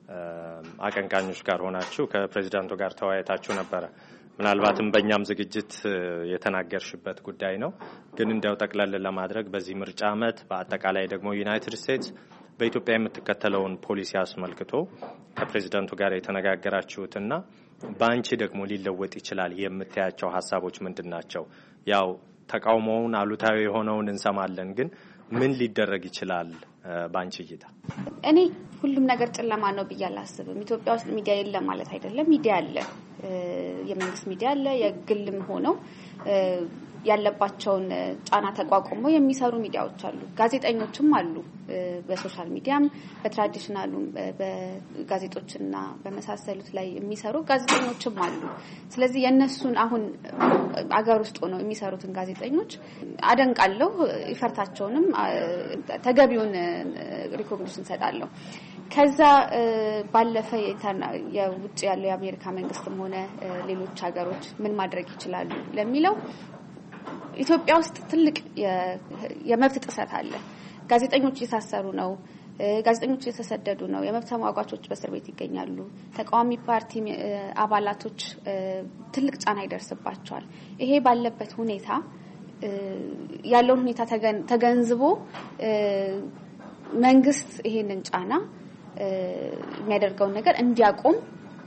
አቀንቃኞች ጋር ሆናችሁ ከፕሬዚዳንቱ ጋር ተወያይታችሁ ነበረ። ምናልባትም በእኛም ዝግጅት የተናገርሽበት ጉዳይ ነው። ግን እንደው ጠቅለል ለማድረግ በዚህ ምርጫ ዓመት በአጠቃላይ ደግሞ ዩናይትድ ስቴትስ በኢትዮጵያ የምትከተለውን ፖሊሲ አስመልክቶ ከፕሬዚዳንቱ ጋር የተነጋገራችሁትና በአንቺ ደግሞ ሊለወጥ ይችላል የምታያቸው ሀሳቦች ምንድናቸው? ያው ተቃውሞውን አሉታዊ የሆነውን እንሰማለን፣ ግን ምን ሊደረግ ይችላል ባንቺ እይታ? እኔ ሁሉም ነገር ጨለማ ነው ብዬ አላስብም። ኢትዮጵያ ውስጥ ሚዲያ የለም ማለት አይደለም። ሚዲያ አለ፣ የመንግስት ሚዲያ አለ፣ የግልም ሆነው ያለባቸውን ጫና ተቋቁመው የሚሰሩ ሚዲያዎች አሉ። ጋዜጠኞችም አሉ፣ በሶሻል ሚዲያም በትራዲሽናሉ በጋዜጦችና በመሳሰሉት ላይ የሚሰሩ ጋዜጠኞችም አሉ። ስለዚህ የነሱን አሁን አገር ውስጥ ሆነው የሚሰሩትን ጋዜጠኞች አደንቃለሁ፣ ይፈርታቸውንም ተገቢውን ሪኮግኒሽን ሰጣለሁ። ከዛ ባለፈ የውጭ ያለው የአሜሪካ መንግስትም ሆነ ሌሎች ሀገሮች ምን ማድረግ ይችላሉ ለሚለው ኢትዮጵያ ውስጥ ትልቅ የመብት ጥሰት አለ። ጋዜጠኞች እየታሰሩ ነው፣ ጋዜጠኞች እየተሰደዱ ነው፣ የመብት ተሟጋቾች በእስር ቤት ይገኛሉ፣ ተቃዋሚ ፓርቲ አባላቶች ትልቅ ጫና ይደርስባቸዋል። ይሄ ባለበት ሁኔታ ያለውን ሁኔታ ተገንዝቦ መንግስት ይሄንን ጫና የሚያደርገውን ነገር እንዲያቆም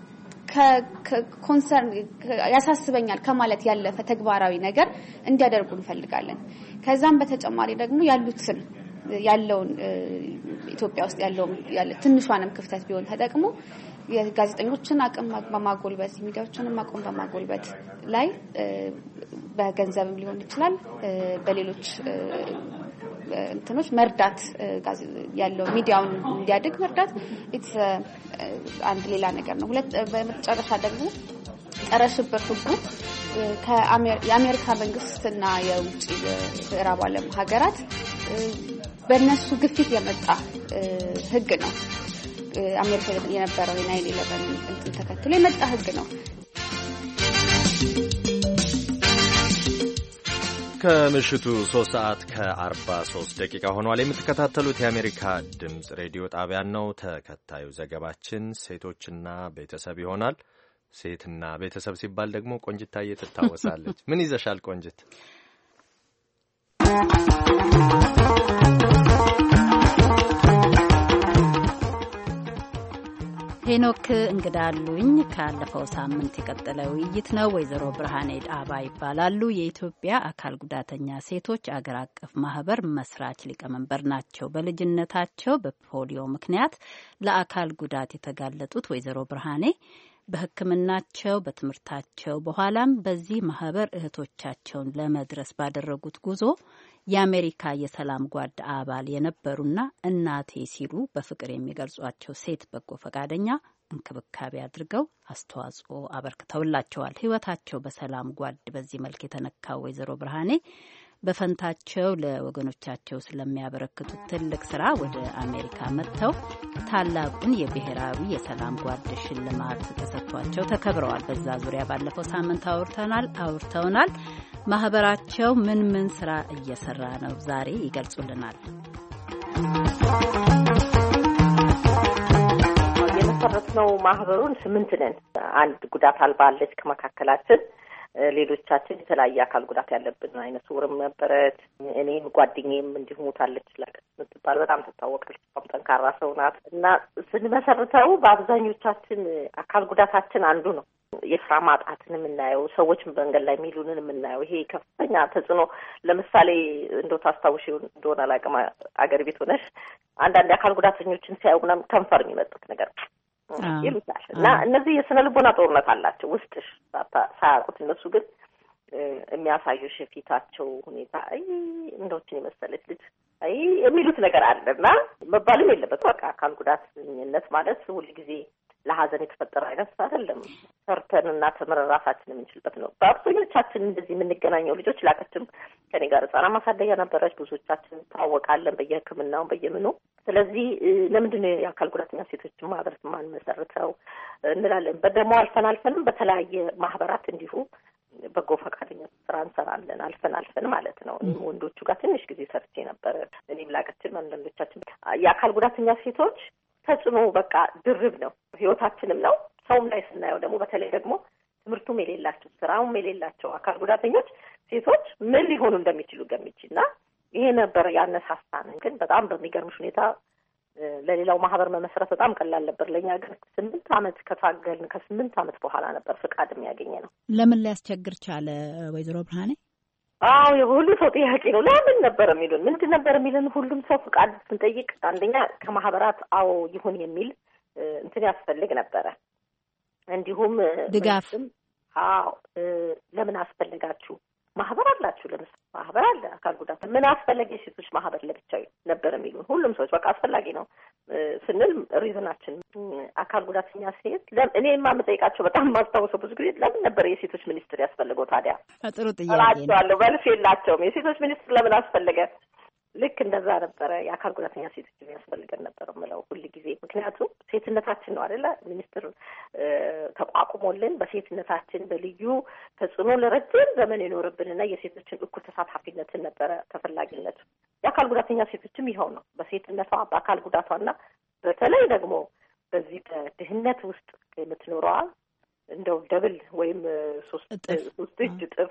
ከኮንሰርን ያሳስበኛል ከማለት ያለፈ ተግባራዊ ነገር እንዲያደርጉ እንፈልጋለን። ከዛም በተጨማሪ ደግሞ ያለውን ኢትዮጵያ ውስጥ ያለ ትንሿንም ክፍተት ቢሆን ተጠቅሞ የጋዜጠኞችን አቅም በማጎልበት ሚዲያዎችንም አቅም በማጎልበት ላይ በገንዘብም ሊሆን ይችላል በሌሎች እንትኖች መርዳት ያለው ሚዲያውን እንዲያድግ መርዳት አንድ ሌላ ነገር ነው። በመጨረሻ ደግሞ ጸረ ሽብር ህጉ የአሜሪካ መንግስትና የውጭ የምዕራብ ዓለም ሀገራት በእነሱ ግፊት የመጣ ህግ ነው። አሜሪካ የነበረው 9/11 እንትን ተከትሎ የመጣ ህግ ነው። ከምሽቱ 3:43 ሆኗል። የምትከታተሉት የአሜሪካ ድምፅ ሬዲዮ ጣቢያን ነው። ተከታዩ ዘገባችን ሴቶችና ቤተሰብ ይሆናል። ሴትና ቤተሰብ ሲባል ደግሞ ቆንጅታዬ ትታወሳለች። ምን ይዘሻል ቆንጅት? ሄኖክ እንግዳሉኝ ካለፈው ሳምንት የቀጠለ ውይይት ነው። ወይዘሮ ብርሃኔ ዳባ ይባላሉ። የኢትዮጵያ አካል ጉዳተኛ ሴቶች አገር አቀፍ ማህበር መስራች ሊቀመንበር ናቸው። በልጅነታቸው በፖሊዮ ምክንያት ለአካል ጉዳት የተጋለጡት ወይዘሮ ብርሃኔ በሕክምናቸው በትምህርታቸው በኋላም በዚህ ማህበር እህቶቻቸውን ለመድረስ ባደረጉት ጉዞ የአሜሪካ የሰላም ጓድ አባል የነበሩና እናቴ ሲሉ በፍቅር የሚገልጿቸው ሴት በጎ ፈቃደኛ እንክብካቤ አድርገው አስተዋጽኦ አበርክተውላቸዋል። ሕይወታቸው በሰላም ጓድ በዚህ መልክ የተነካው ወይዘሮ ብርሃኔ በፈንታቸው ለወገኖቻቸው ስለሚያበረክቱት ትልቅ ስራ ወደ አሜሪካ መጥተው ታላቁን የብሔራዊ የሰላም ጓድ ሽልማት ተሰጥቷቸው ተከብረዋል። በዛ ዙሪያ ባለፈው ሳምንት አውርተውናል። ማህበራቸው ምን ምን ስራ እየሰራ ነው ዛሬ ይገልጹልናል። የመሰረትነው ማህበሩን 8 ነን። አንድ ጉዳት አልባ አለች ከመካከላችን። ሌሎቻችን የተለያየ አካል ጉዳት ያለብን አይነት ስውርም ነበረች። እኔም ጓደኛዬም እንዲሁ ሞታለች። ላቀት የምትባል በጣም ትታወቃለች። በጣም ጠንካራ ሰው ናት እና ስንመሰርተው በአብዛኞቻችን አካል ጉዳታችን አንዱ ነው። የስራ ማጣትን የምናየው፣ ሰዎች መንገድ ላይ የሚሉንን የምናየው፣ ይሄ ከፍተኛ ተጽዕኖ። ለምሳሌ እንደው ታስታውሽ እንደሆነ አላውቅም፣ አገር ቤት ሆነሽ አንዳንድ የአካል ጉዳተኞችን ሲያዩ ምናምን ከንፈር የሚመጡት ነገር ይሉታል እና እነዚህ የስነ ልቦና ጦርነት አላቸው ውስጥሽ ሳያውቁት። እነሱ ግን የሚያሳዩሽ የፊታቸው ሁኔታ እንደዎችን የመሰለች ልጅ የሚሉት ነገር አለና መባልም የለበት። በቃ አካል ጉዳተኝነት ማለት ሁልጊዜ ለሀዘን የተፈጠረ አይነት አይደለም። ሰርተንና ተምረን ራሳችን የምንችልበት ነው። በአብዛኞቻችን እንደዚህ የምንገናኘው ልጆች ላቀችም ከኔ ጋር ህጻናት ማሳደጊያ ነበረች። ብዙዎቻችን ታወቃለን በየሕክምናው በየምኑ። ስለዚህ ለምንድን ነው የአካል ጉዳተኛ ሴቶችን ማህበር ማንመሰርተው እንላለን። በደሞ አልፈንም በተለያየ ማህበራት እንዲሁ በጎ ፈቃደኛ ስራ እንሰራለን። አልፈን ማለት ነው። ወንዶቹ ጋር ትንሽ ጊዜ ሰርቼ ነበር። እኔም ላቀችም አንዳንዶቻችን የአካል ጉዳተኛ ሴቶች ተጽዕኖ በቃ ድርብ ነው። ህይወታችንም ነው። ሰውም ላይ ስናየው ደግሞ በተለይ ደግሞ ትምህርቱም የሌላቸው ስራውም የሌላቸው አካል ጉዳተኞች ሴቶች ምን ሊሆኑ እንደሚችሉ ገምችና ይሄ ነበር ያነሳሳን። ግን በጣም በሚገርምሽ ሁኔታ ለሌላው ማህበር መመስረት በጣም ቀላል ነበር። ለኛ ግን 8 ዓመት ከታገልን ከ8 ዓመት በኋላ ነበር ፍቃድ የሚያገኘ ነው። ለምን ሊያስቸግር ቻለ ወይዘሮ ብርሃኔ? አዎ የሁሉ ሰው ጥያቄ ነው። ለምን ነበር የሚሉን? ምንድን ነበር የሚሉን? ሁሉም ሰው ፍቃድ ስንጠይቅ አንደኛ ከማህበራት አዎ ይሁን የሚል እንትን ያስፈልግ ነበረ። እንዲሁም ድጋፍ አዎ ለምን አስፈልጋችሁ? ማህበር አላችሁ። ለምሳሌ ማህበር አለ አካል ጉዳት ምን አስፈለገ? የሴቶች ማህበር ለብቻው ነበር የሚሉን ሁሉም ሰዎች። በቃ አስፈላጊ ነው ስንል ሪዝናችን አካል ጉዳተኛ ሴት እኔ የማመጠይቃቸው በጣም ማስታወሰው ብዙ ጊዜ ለምን ነበር የሴቶች ሚኒስትር ያስፈልገው? ታዲያ ጥሩ ጥያቄ ነው። መልስ የላቸውም። የሴቶች ሚኒስትር ለምን አስፈለገ? ልክ እንደዛ ነበረ የአካል ጉዳተኛ ሴቶች የሚያስፈልገን ነበር የምለው ሁሉ ጊዜ። ምክንያቱም ሴትነታችን ነው አይደለ? ሚኒስትር ተቋቁሞልን በሴትነታችን በልዩ ተጽዕኖ ለረጅም ዘመን የኖርብንና የሴቶችን እኩል ተሳታፊነትን ነበረ ተፈላጊነቱ። የአካል ጉዳተኛ ሴቶችም ይኸው ነው። በሴትነቷ በአካል ጉዳቷና በተለይ ደግሞ በዚህ በድህነት ውስጥ የምትኖረዋ እንደው ደብል ወይም ሶስት እጅ እጥፍ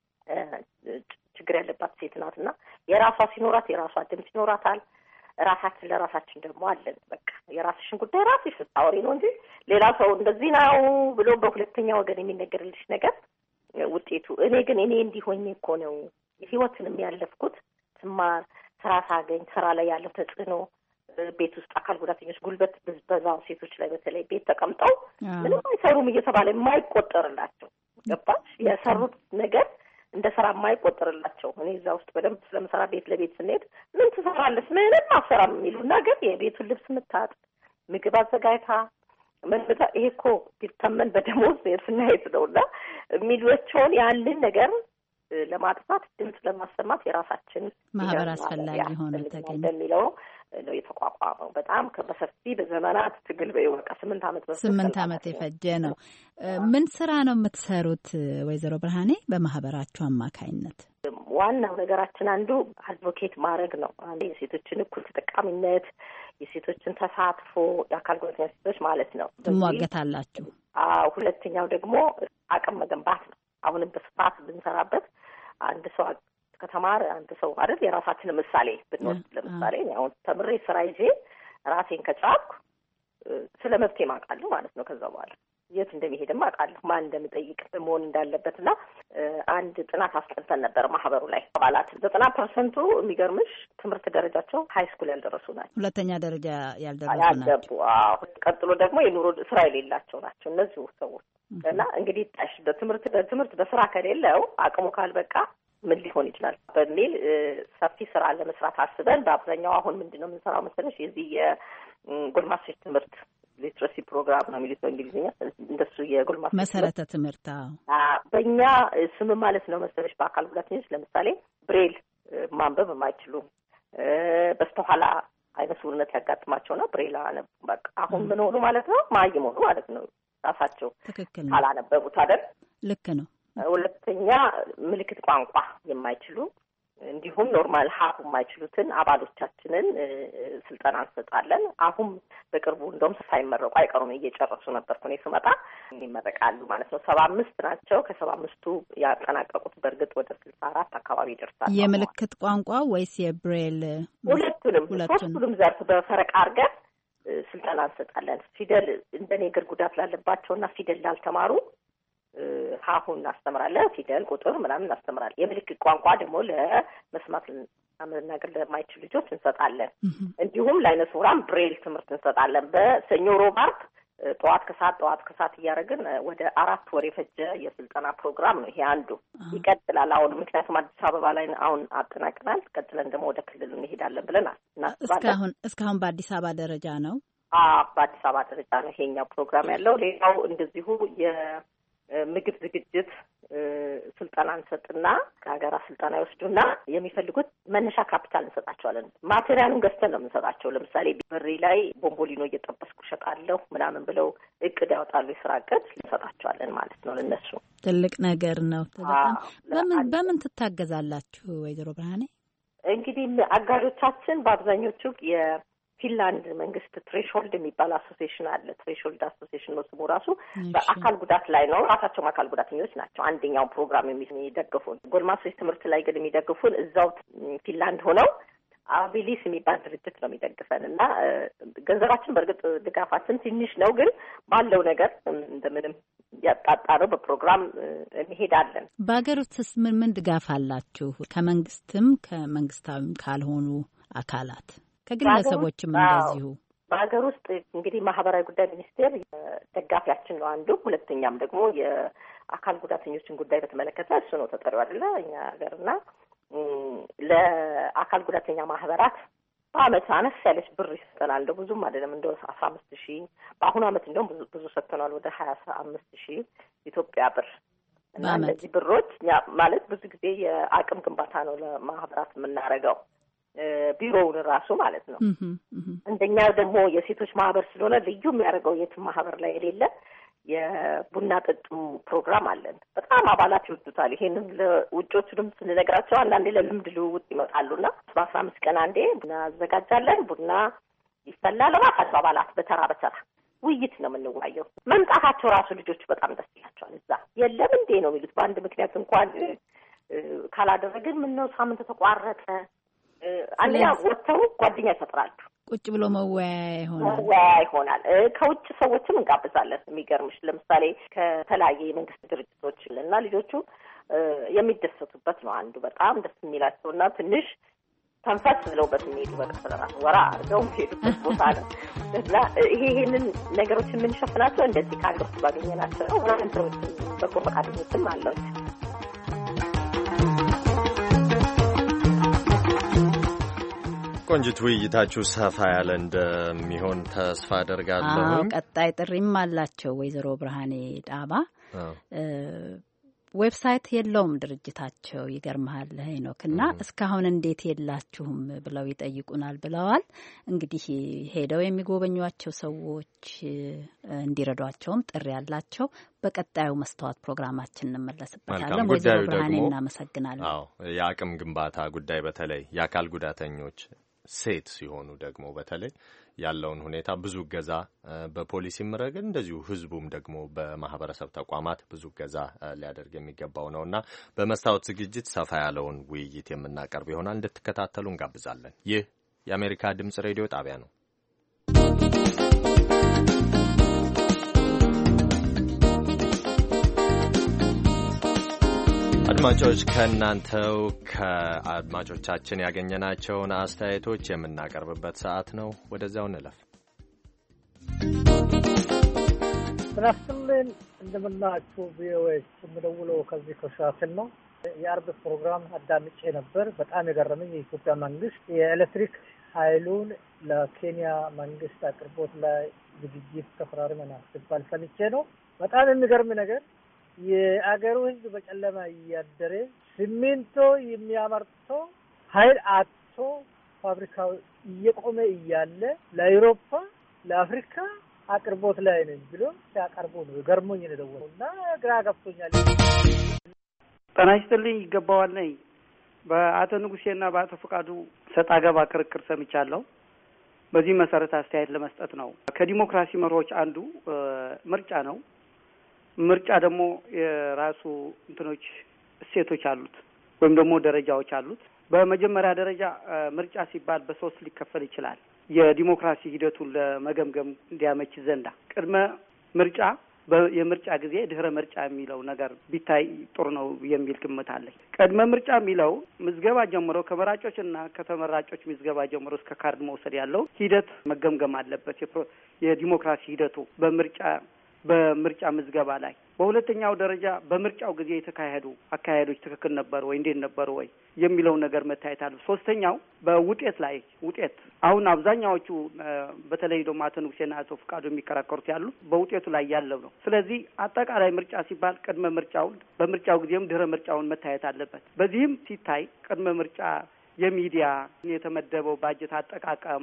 ችግር ያለባት ሴት ናትና የራሷ ሲኖራት የራሷ ድምፅ ይኖራታል። ራሳችን ለራሳችን ደግሞ አለን። በቃ የራስሽን ጉዳይ ራስሽ ስታወሪ ነው እንጂ ሌላ ሰው እንደዚህ ነው ብሎ በሁለተኛ ወገን የሚነገርልሽ ነገር ውጤቱ እኔ እንዲሆኝ እኮ ነው ህይወትንም ያለፍኩት ስማር ስራ ሳገኝ ስራ ላይ ያለው ተጽዕኖ ቤት ውስጥ አካል ጉዳተኞች ጉልበት በዛው ሴቶች ላይ በተለይ ቤት ተቀምጠው ምንም አይሰሩም እየተባለ የማይቆጠርላቸው ገባሽ? የሰሩት ነገር እንደ ስራ የማይቆጠርላቸው እኔ እዛ ውስጥ በደንብ ስለምሰራ ቤት ለቤት ስንሄድ ምን ትሰራለች? ምንም አሰራም የሚሉና ግን የቤቱን ልብስ ምታጥ ምግብ አዘጋጅታ መንበታ ይሄ እኮ ቢተመን በደሞዝ ስናሄድ ነውና የሚሏቸውን ያንን ነገር ለማጥፋት ድምጽ ለማሰማት የራሳችን ማህበር አስፈላጊ ሆነ ተገኘ እንደሚለው ነው የተቋቋመው። በጣም በሰፊ በዘመናት ትግል በቃ 8 ዓመት የፈጀ ነው። ምን ስራ ነው የምትሰሩት ወይዘሮ ብርሃኔ በማህበራችሁ አማካይነት? ዋናው ነገራችን አንዱ አድቮኬት ማድረግ ነው። የሴቶችን እኩል ተጠቃሚነት፣ የሴቶችን ተሳትፎ፣ የአካል ጉዳተኛ ሴቶች ማለት ነው ትሟገታላችሁ። ሁለተኛው ደግሞ አቅም መገንባት ነው። አሁንም በስፋት ብንሰራበት አንድ ሰው ከተማረ አንድ ሰው አይደል የራሳችን ምሳሌ ብንወስድ ለምሳሌ አሁን ተምሬ ስራ ይዤ ራሴን ከቻልኩ ስለ መብቴ ማውቃለሁ ማለት ነው። ከዛ በኋላ የት እንደሚሄድም አውቃለሁ፣ ማን እንደምጠይቅ መሆን እንዳለበትና አንድ ጥናት አስጠንተን ነበር ማህበሩ ላይ አባላት 90% የሚገርምሽ ትምህርት ደረጃቸው ሃይ ስኩል ያልደረሱ ናቸው። ሁለተኛ ደረጃ ያልደረሱ ናቸው። ቀጥሎ ደግሞ የኑሮ ስራ የሌላቸው ናቸው እነዚህ ሰዎች። እና እንግዲህ በትምህርት በስራ ከሌለው አቅሙ ካልበቃ ምን ሊሆን ይችላል በሚል ሰፊ ስራ ለመስራት አስበን በአብዛኛው አሁን ምንድነው የምንሰራው መሰለሽ የዚህ የጎልማሶች ትምህርት ሊትረሲ ፕሮግራም ነው የሚሉት በእንግሊዝኛ እንደሱ የጎልማሶች መሰረተ ትምህርት በእኛ ስም ማለት ነው መሰለሽ በአካል ጉዳተኞች ለምሳሌ ብሬል ማንበብ የማይችሉ በስተኋላ አይነ ስውርነት ያጋጥማቸውና ብሬል በቃ አሁን ምን ሆኑ ማለት ነው ማይም ሆኑ ማለት ነው ራሳቸው ካላነበቡት አይደል? ልክ ነው። ሁለተኛ ምልክት ቋንቋ የማይችሉ እንዲሁም ኖርማል ሀሁ የማይችሉትን አባሎቻችንን ስልጠና እንሰጣለን። አሁን በቅርቡ እንደውም ሳይመረቁ አይቀሩም እየጨረሱ ነበር እኔ ስመጣ ይመረቃሉ ማለት ነው። 75 ናቸው። ከ75ቱ ያጠናቀቁት በእርግጥ ወደ 64 አካባቢ ይደርሳል። የምልክት ቋንቋ ወይስ የብሬል? ሁለቱንም ዘርፍ በፈረቃ አድርገን ስልጠና እንሰጣለን። ፊደል እንደኔ እግር ጉዳት ላለባቸውና ፊደል ላልተማሩ ሀሁ እናስተምራለን። ፊደል ቁጥር ምናምን እናስተምራለን። የምልክት ቋንቋ ደግሞ ለመስማት መናገር ለማይችሉ ልጆች እንሰጣለን። እንዲሁም ለዓይነ ስውራን ብሬል ትምህርት እንሰጣለን። በሰኞ ሮብ፣ ዓርብ ጠዋት ከሰዓት እያደረግን ወደ 4 ወር የፈጀ የስልጠና ፕሮግራም ነው። ይሄ አንዱ ይቀጥላል። አሁን ምክንያቱም አዲስ አበባ ላይ አሁን አጠናቅናል። ቀጥለን ደግሞ ወደ ክልል እንሄዳለን ብለን እናስባለን። እስካሁን በአዲስ አበባ ደረጃ ነው። በአዲስ አበባ ደረጃ ነው ይሄኛው ፕሮግራም ያለው። ሌላው እንደዚሁ ምግብ ዝግጅት ስልጠና እንሰጥና ከሀገራ ስልጠና ይወስዱና የሚፈልጉት መነሻ ካፒታል እንሰጣቸዋለን። ማቴሪያሉን ገዝተን ነው የምንሰጣቸው። ለምሳሌ በሪ ላይ ቦምቦሊኖ እየጠበስኩ እሸጣለሁ ምናምን ብለው እቅድ ያወጣሉ። የስራ እቅድ እንሰጣቸዋለን ማለት ነው። ለነሱ ትልቅ ነገር ነው። በምን ትታገዛላችሁ ወይዘሮ ብርሃኔ? እንግዲህ አጋዦቻችን በአብዛኞቹ ፊንላንድ መንግስት ትሬሽሆልድ የሚባል አሶሲዬሽን አለ። ትሬሽሆልድ አሶሲዬሽን ነው ስሙ ራሱ። በአካል ጉዳት ላይ ነው። ራሳቸውም አካል ጉዳተኞች ናቸው። አንደኛውን ፕሮግራም የሚደግፉን ጎልማሶች ትምህርት ላይ ግን የሚደግፉን እዛው ፊንላንድ ሆነው አቢሊስ የሚባል ድርጅት ነው የሚደግፈን እና ገንዘባችን በእርግጥ ድጋፋችን ትንሽ ነው፣ ግን ባለው ነገር እንደምንም ያጣጣ ነው። በፕሮግራም እንሄዳለን። በሀገር ውስጥ ምን ድጋፍ አላችሁ? ከመንግስትም ከመንግስታዊም ካልሆኑ አካላት ከግለሰቦችም እንደዚሁ? በሀገር ውስጥ እንግዲህ ማህበራዊ ጉዳይ ሚኒስቴር ደጋፊያችን ነው አንዱ። ሁለተኛም ደግሞ የአካል ጉዳተኞችን ጉዳይ በተመለከተ እሱ ነው ተጠሪው አይደለ እኛ ሀገርና ለአካል ጉዳተኛ ማህበራት በአመት አነስ ያለች ብር ይሰጠናል። እንደው ብዙም አይደለም፣ እንደው 15,000 በአሁኑ አመት እንደውም ብዙ ሰጥተናል፣ ወደ 25,000 ኢትዮጵያ ብር እና እነዚህ ብሮች ማለት ብዙ ጊዜ የአቅም ግንባታ ነው ለማህበራት የምናደርገው ቢሮውን ራሱ ማለት ነው። እንደኛ ደግሞ የሴቶች ማህበር ስለሆነ ልዩ የሚያደርገው የትም ማህበር ላይ የሌለ የቡና ጠጡ ፕሮግራም አለን። በጣም አባላት ይወዱታል። ይሄንን ለውጮቹንም ስንነግራቸው አንዳንዴ ለልምድ ልውውጥ ይመጣሉና በ15 ቀን አንዴ ቡና አዘጋጃለን። ቡና ይፈላል። ራሳቸው አባላት በተራ ውይይት ነው የምንወያየው። መምጣታቸው ራሱ ልጆቹ በጣም ደስ ይላቸዋል። እዛ የለም እንዴ ነው የሚሉት። በአንድ ምክንያት እንኳን ካላደረግን ምነው ሳምንት ተቋረጠ አንደኛ ወጥተው ጓደኛ ይፈጥራሉ። ቁጭ ብሎ መወያያ ይሆናል። ከውጭ ሰዎችም እንጋብዛለን። የሚገርምሽ ለምሳሌ ከተለያየ የመንግስት ድርጅቶች እና ልጆቹ የሚደሰቱበት ነው። አንዱ በጣም ደስ የሚላቸው እና ትንሽ ተንፈስ ብለውበት የሚሄዱ በቀሰራ ወራ አድርገው የሚሄዱበት ቦታ ነው እና ይሄንን ነገሮች የምንሸፍናቸው እንደዚህ ከሀገር ውስጥ ባገኘናቸው ነው። ወላንተሮችም በጎ ፈቃደኞችም አለው። ቆንጂት፣ ውይይታችሁ ሰፋ ያለ እንደሚሆን ተስፋ አደርጋለሁ። ቀጣይ ጥሪም አላቸው ወይዘሮ ብርሃኔ ዳባ። ዌብሳይት የለውም ድርጅታቸው። ይገርምሃል ሄኖክና እስካሁን እንዴት የላችሁም ብለው ይጠይቁናል ብለዋል። እንግዲህ ሄደው የሚጎበኟቸው ሰዎች እንዲረዷቸውም ጥሪ ያላቸው በቀጣዩ መስተዋት ፕሮግራማችን እንመለስበታለን። ወይዘሮ ብርሃኔ እናመሰግናለን። አዎ የአቅም ግንባታ ጉዳይ በተለይ የአካል ጉዳተኞች ሴት ሲሆኑ ደግሞ በተለይ ያለውን ሁኔታ ብዙ ገዛ በፖሊሲም ረገድ እንደዚሁ ህዝቡም ደግሞ በማህበረሰብ ተቋማት ብዙ ገዛ ሊያደርግ የሚገባው ነውና በመስታወት ዝግጅት ሰፋ ያለውን ውይይት የምናቀርብ ይሆናል። እንድትከታተሉ እንጋብዛለን። ይህ የአሜሪካ ድምጽ ሬዲዮ ጣቢያ ነው። አድማጮች ከእናንተው ከአድማጮቻችን ያገኘናቸውን አስተያየቶች የምናቀርብበት ሰዓት ነው። ወደዚያው እንለፍ። ስናስልን እንደምናችሁ ቪኦኤ የምደውለው ከዚህ ከሻፍን ነው። የአርብ ፕሮግራም አዳምጬ ነበር። በጣም የገረመኝ የኢትዮጵያ መንግስት የኤሌክትሪክ ኃይሉን ለኬንያ መንግስት አቅርቦት ላይ ዝግጅት ተፈራርመናል ሲባል ሰምቼ ነው። በጣም የሚገርም ነገር የአገሩ ህዝብ በጨለማ እያደረ ሲሚንቶ የሚያመርተው ኃይል አጥቶ ፋብሪካው እየቆመ እያለ ለአውሮፓ ለአፍሪካ አቅርቦት ላይ ነኝ ብሎ ሲያቀርቡ ነው ገርሞኝ ነው ደወለው እና ግራ ገብቶኛል። ጤና ይስጥልኝ ይገባዋል ነኝ። በአቶ ንጉሴና በአቶ ፈቃዱ ሰጣ ገባ ክርክር ሰምቻለሁ። በዚህ መሰረት አስተያየት ለመስጠት ነው። ከዲሞክራሲ መርሆች አንዱ ምርጫ ነው። ምርጫ ደግሞ የራሱ እንትኖች እሴቶች አሉት ወይም ደግሞ ደረጃዎች አሉት። በመጀመሪያ ደረጃ ምርጫ ሲባል በሶስት ሊከፈል ይችላል። የዲሞክራሲ ሂደቱን ለመገምገም እንዲያመች ዘንዳ ቅድመ ምርጫ፣ የምርጫ ጊዜ፣ ድህረ ምርጫ የሚለው ነገር ቢታይ ጥሩ ነው የሚል ግምት አለኝ። ቅድመ ምርጫ የሚለው ምዝገባ ጀምሮ ከመራጮችና ከተመራጮች ምዝገባ ጀምሮ እስከ ካርድ መውሰድ ያለው ሂደት መገምገም አለበት። የዲሞክራሲ ሂደቱ በምርጫ ምዝገባ ላይ። በሁለተኛው ደረጃ በምርጫው ጊዜ የተካሄዱ አካሄዶች ትክክል ነበሩ ወይ እንዴት ነበሩ ወይ የሚለው ነገር መታየት አለ። ሶስተኛው በውጤት ላይ ውጤት አሁን አብዛኛዎቹ በተለይ ደግሞ አቶ ንጉሴና አቶ ፍቃዱ የሚከራከሩት ያሉ በውጤቱ ላይ ያለው ነው። ስለዚህ አጠቃላይ ምርጫ ሲባል ቅድመ ምርጫውን በምርጫው ጊዜም ድህረ ምርጫውን መታየት አለበት። በዚህም ሲታይ ቅድመ ምርጫ የሚዲያ የተመደበው ባጀት አጠቃቀም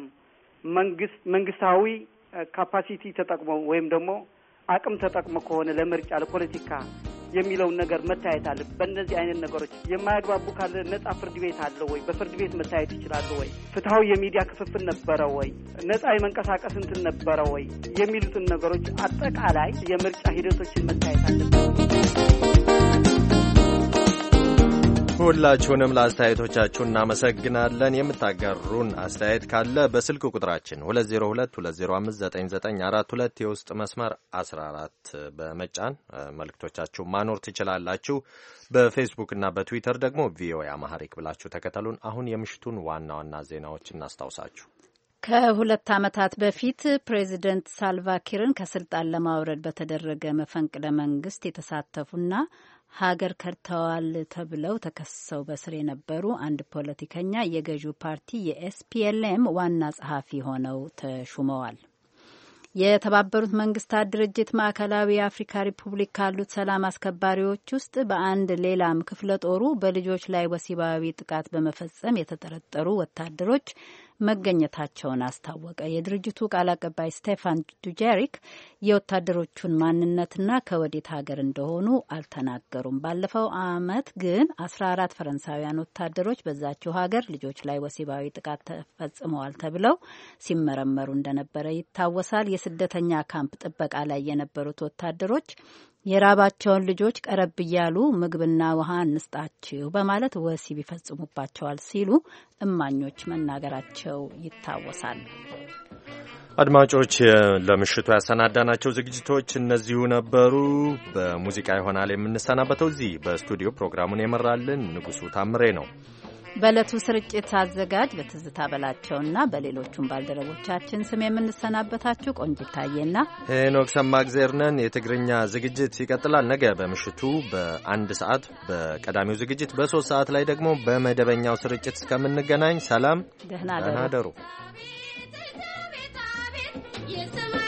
መንግስታዊ ካፓሲቲ ተጠቅሞ ወይም ደግሞ አቅም ተጠቅሞ ከሆነ ለምርጫ ለፖለቲካ የሚለውን ነገር መታየት አለ። በእነዚህ አይነት ነገሮች የማያግባቡ ካለ ነጻ ፍርድ ቤት አለ ወይ? በፍርድ ቤት መታየት ይችላል ወይ? ፍትሃዊ የሚዲያ ክፍፍል ነበረ ወይ? ነጻ የመንቀሳቀስ እንትን ነበረ ወይ? የሚሉትን ነገሮች አጠቃላይ የምርጫ ሂደቶችን መታየት አለበት። ሁላችሁንም ለአስተያየቶቻችሁ እናመሰግናለን። የምታጋሩን አስተያየት ካለ በስልክ ቁጥራችን 2022059942 የውስጥ መስመር 14 በመጫን መልእክቶቻችሁ ማኖር ትችላላችሁ። በፌስቡክ እና በትዊተር ደግሞ ቪኦኤ አማሐሪክ ብላችሁ ተከተሉን። አሁን የምሽቱን ዋና ዋና ዜናዎች እናስታውሳችሁ። ከ2 ዓመታት በፊት ፕሬዚደንት ሳልቫኪርን ከስልጣን ለማውረድ በተደረገ መፈንቅለ መንግስት የተሳተፉና ሀገር ከድተዋል ተብለው ተከሰው በስር የነበሩ አንድ ፖለቲከኛ የገዢው ፓርቲ የኤስፒኤልኤም ዋና ጸሐፊ ሆነው ተሹመዋል። የተባበሩት መንግስታት ድርጅት ማዕከላዊ የአፍሪካ ሪፑብሊክ ካሉት ሰላም አስከባሪዎች ውስጥ በአንድ ሌላም ክፍለ ጦሩ በልጆች ላይ ወሲባዊ ጥቃት በመፈጸም የተጠረጠሩ ወታደሮች መገኘታቸውን አስታወቀ። የድርጅቱ ቃል አቀባይ ስቴፋን ዱጃሪክ የወታደሮቹን ማንነትና ከወዴት ሀገር እንደሆኑ አልተናገሩም። ባለፈው ዓመት ግን 14 ፈረንሳውያን ወታደሮች በዛችው ሀገር ልጆች ላይ ወሲባዊ ጥቃት ተፈጽመዋል ተብለው ሲመረመሩ እንደነበረ ይታወሳል። የስደተኛ ካምፕ ጥበቃ ላይ የነበሩት ወታደሮች የራባቸውን ልጆች ቀረብ እያሉ ምግብና ውሃ እንስጣችሁ በማለት ወሲብ ይፈጽሙባቸዋል ሲሉ እማኞች መናገራቸው ይታወሳል። አድማጮች ለምሽቱ ያሰናዳናቸው ዝግጅቶች እነዚሁ ነበሩ። በሙዚቃ ይሆናል የምንሰናበተው። እዚህ በስቱዲዮ ፕሮግራሙን የመራልን ንጉሱ ታምሬ ነው። በዕለቱ ስርጭት አዘጋጅ በትዝታ በላቸውና በሌሎቹም ባልደረቦቻችን ስም የምንሰናበታችሁ ቆንጂት ታዬና ሄኖክ ሰማእግዜር ነን። የትግርኛ ዝግጅት ይቀጥላል። ነገ በምሽቱ በ1 ሰዓት በቀዳሚው ዝግጅት፣ በ3 ሰዓት ላይ ደግሞ በመደበኛው ስርጭት እስከምንገናኝ ሰላም፣ ደህና ደሩ።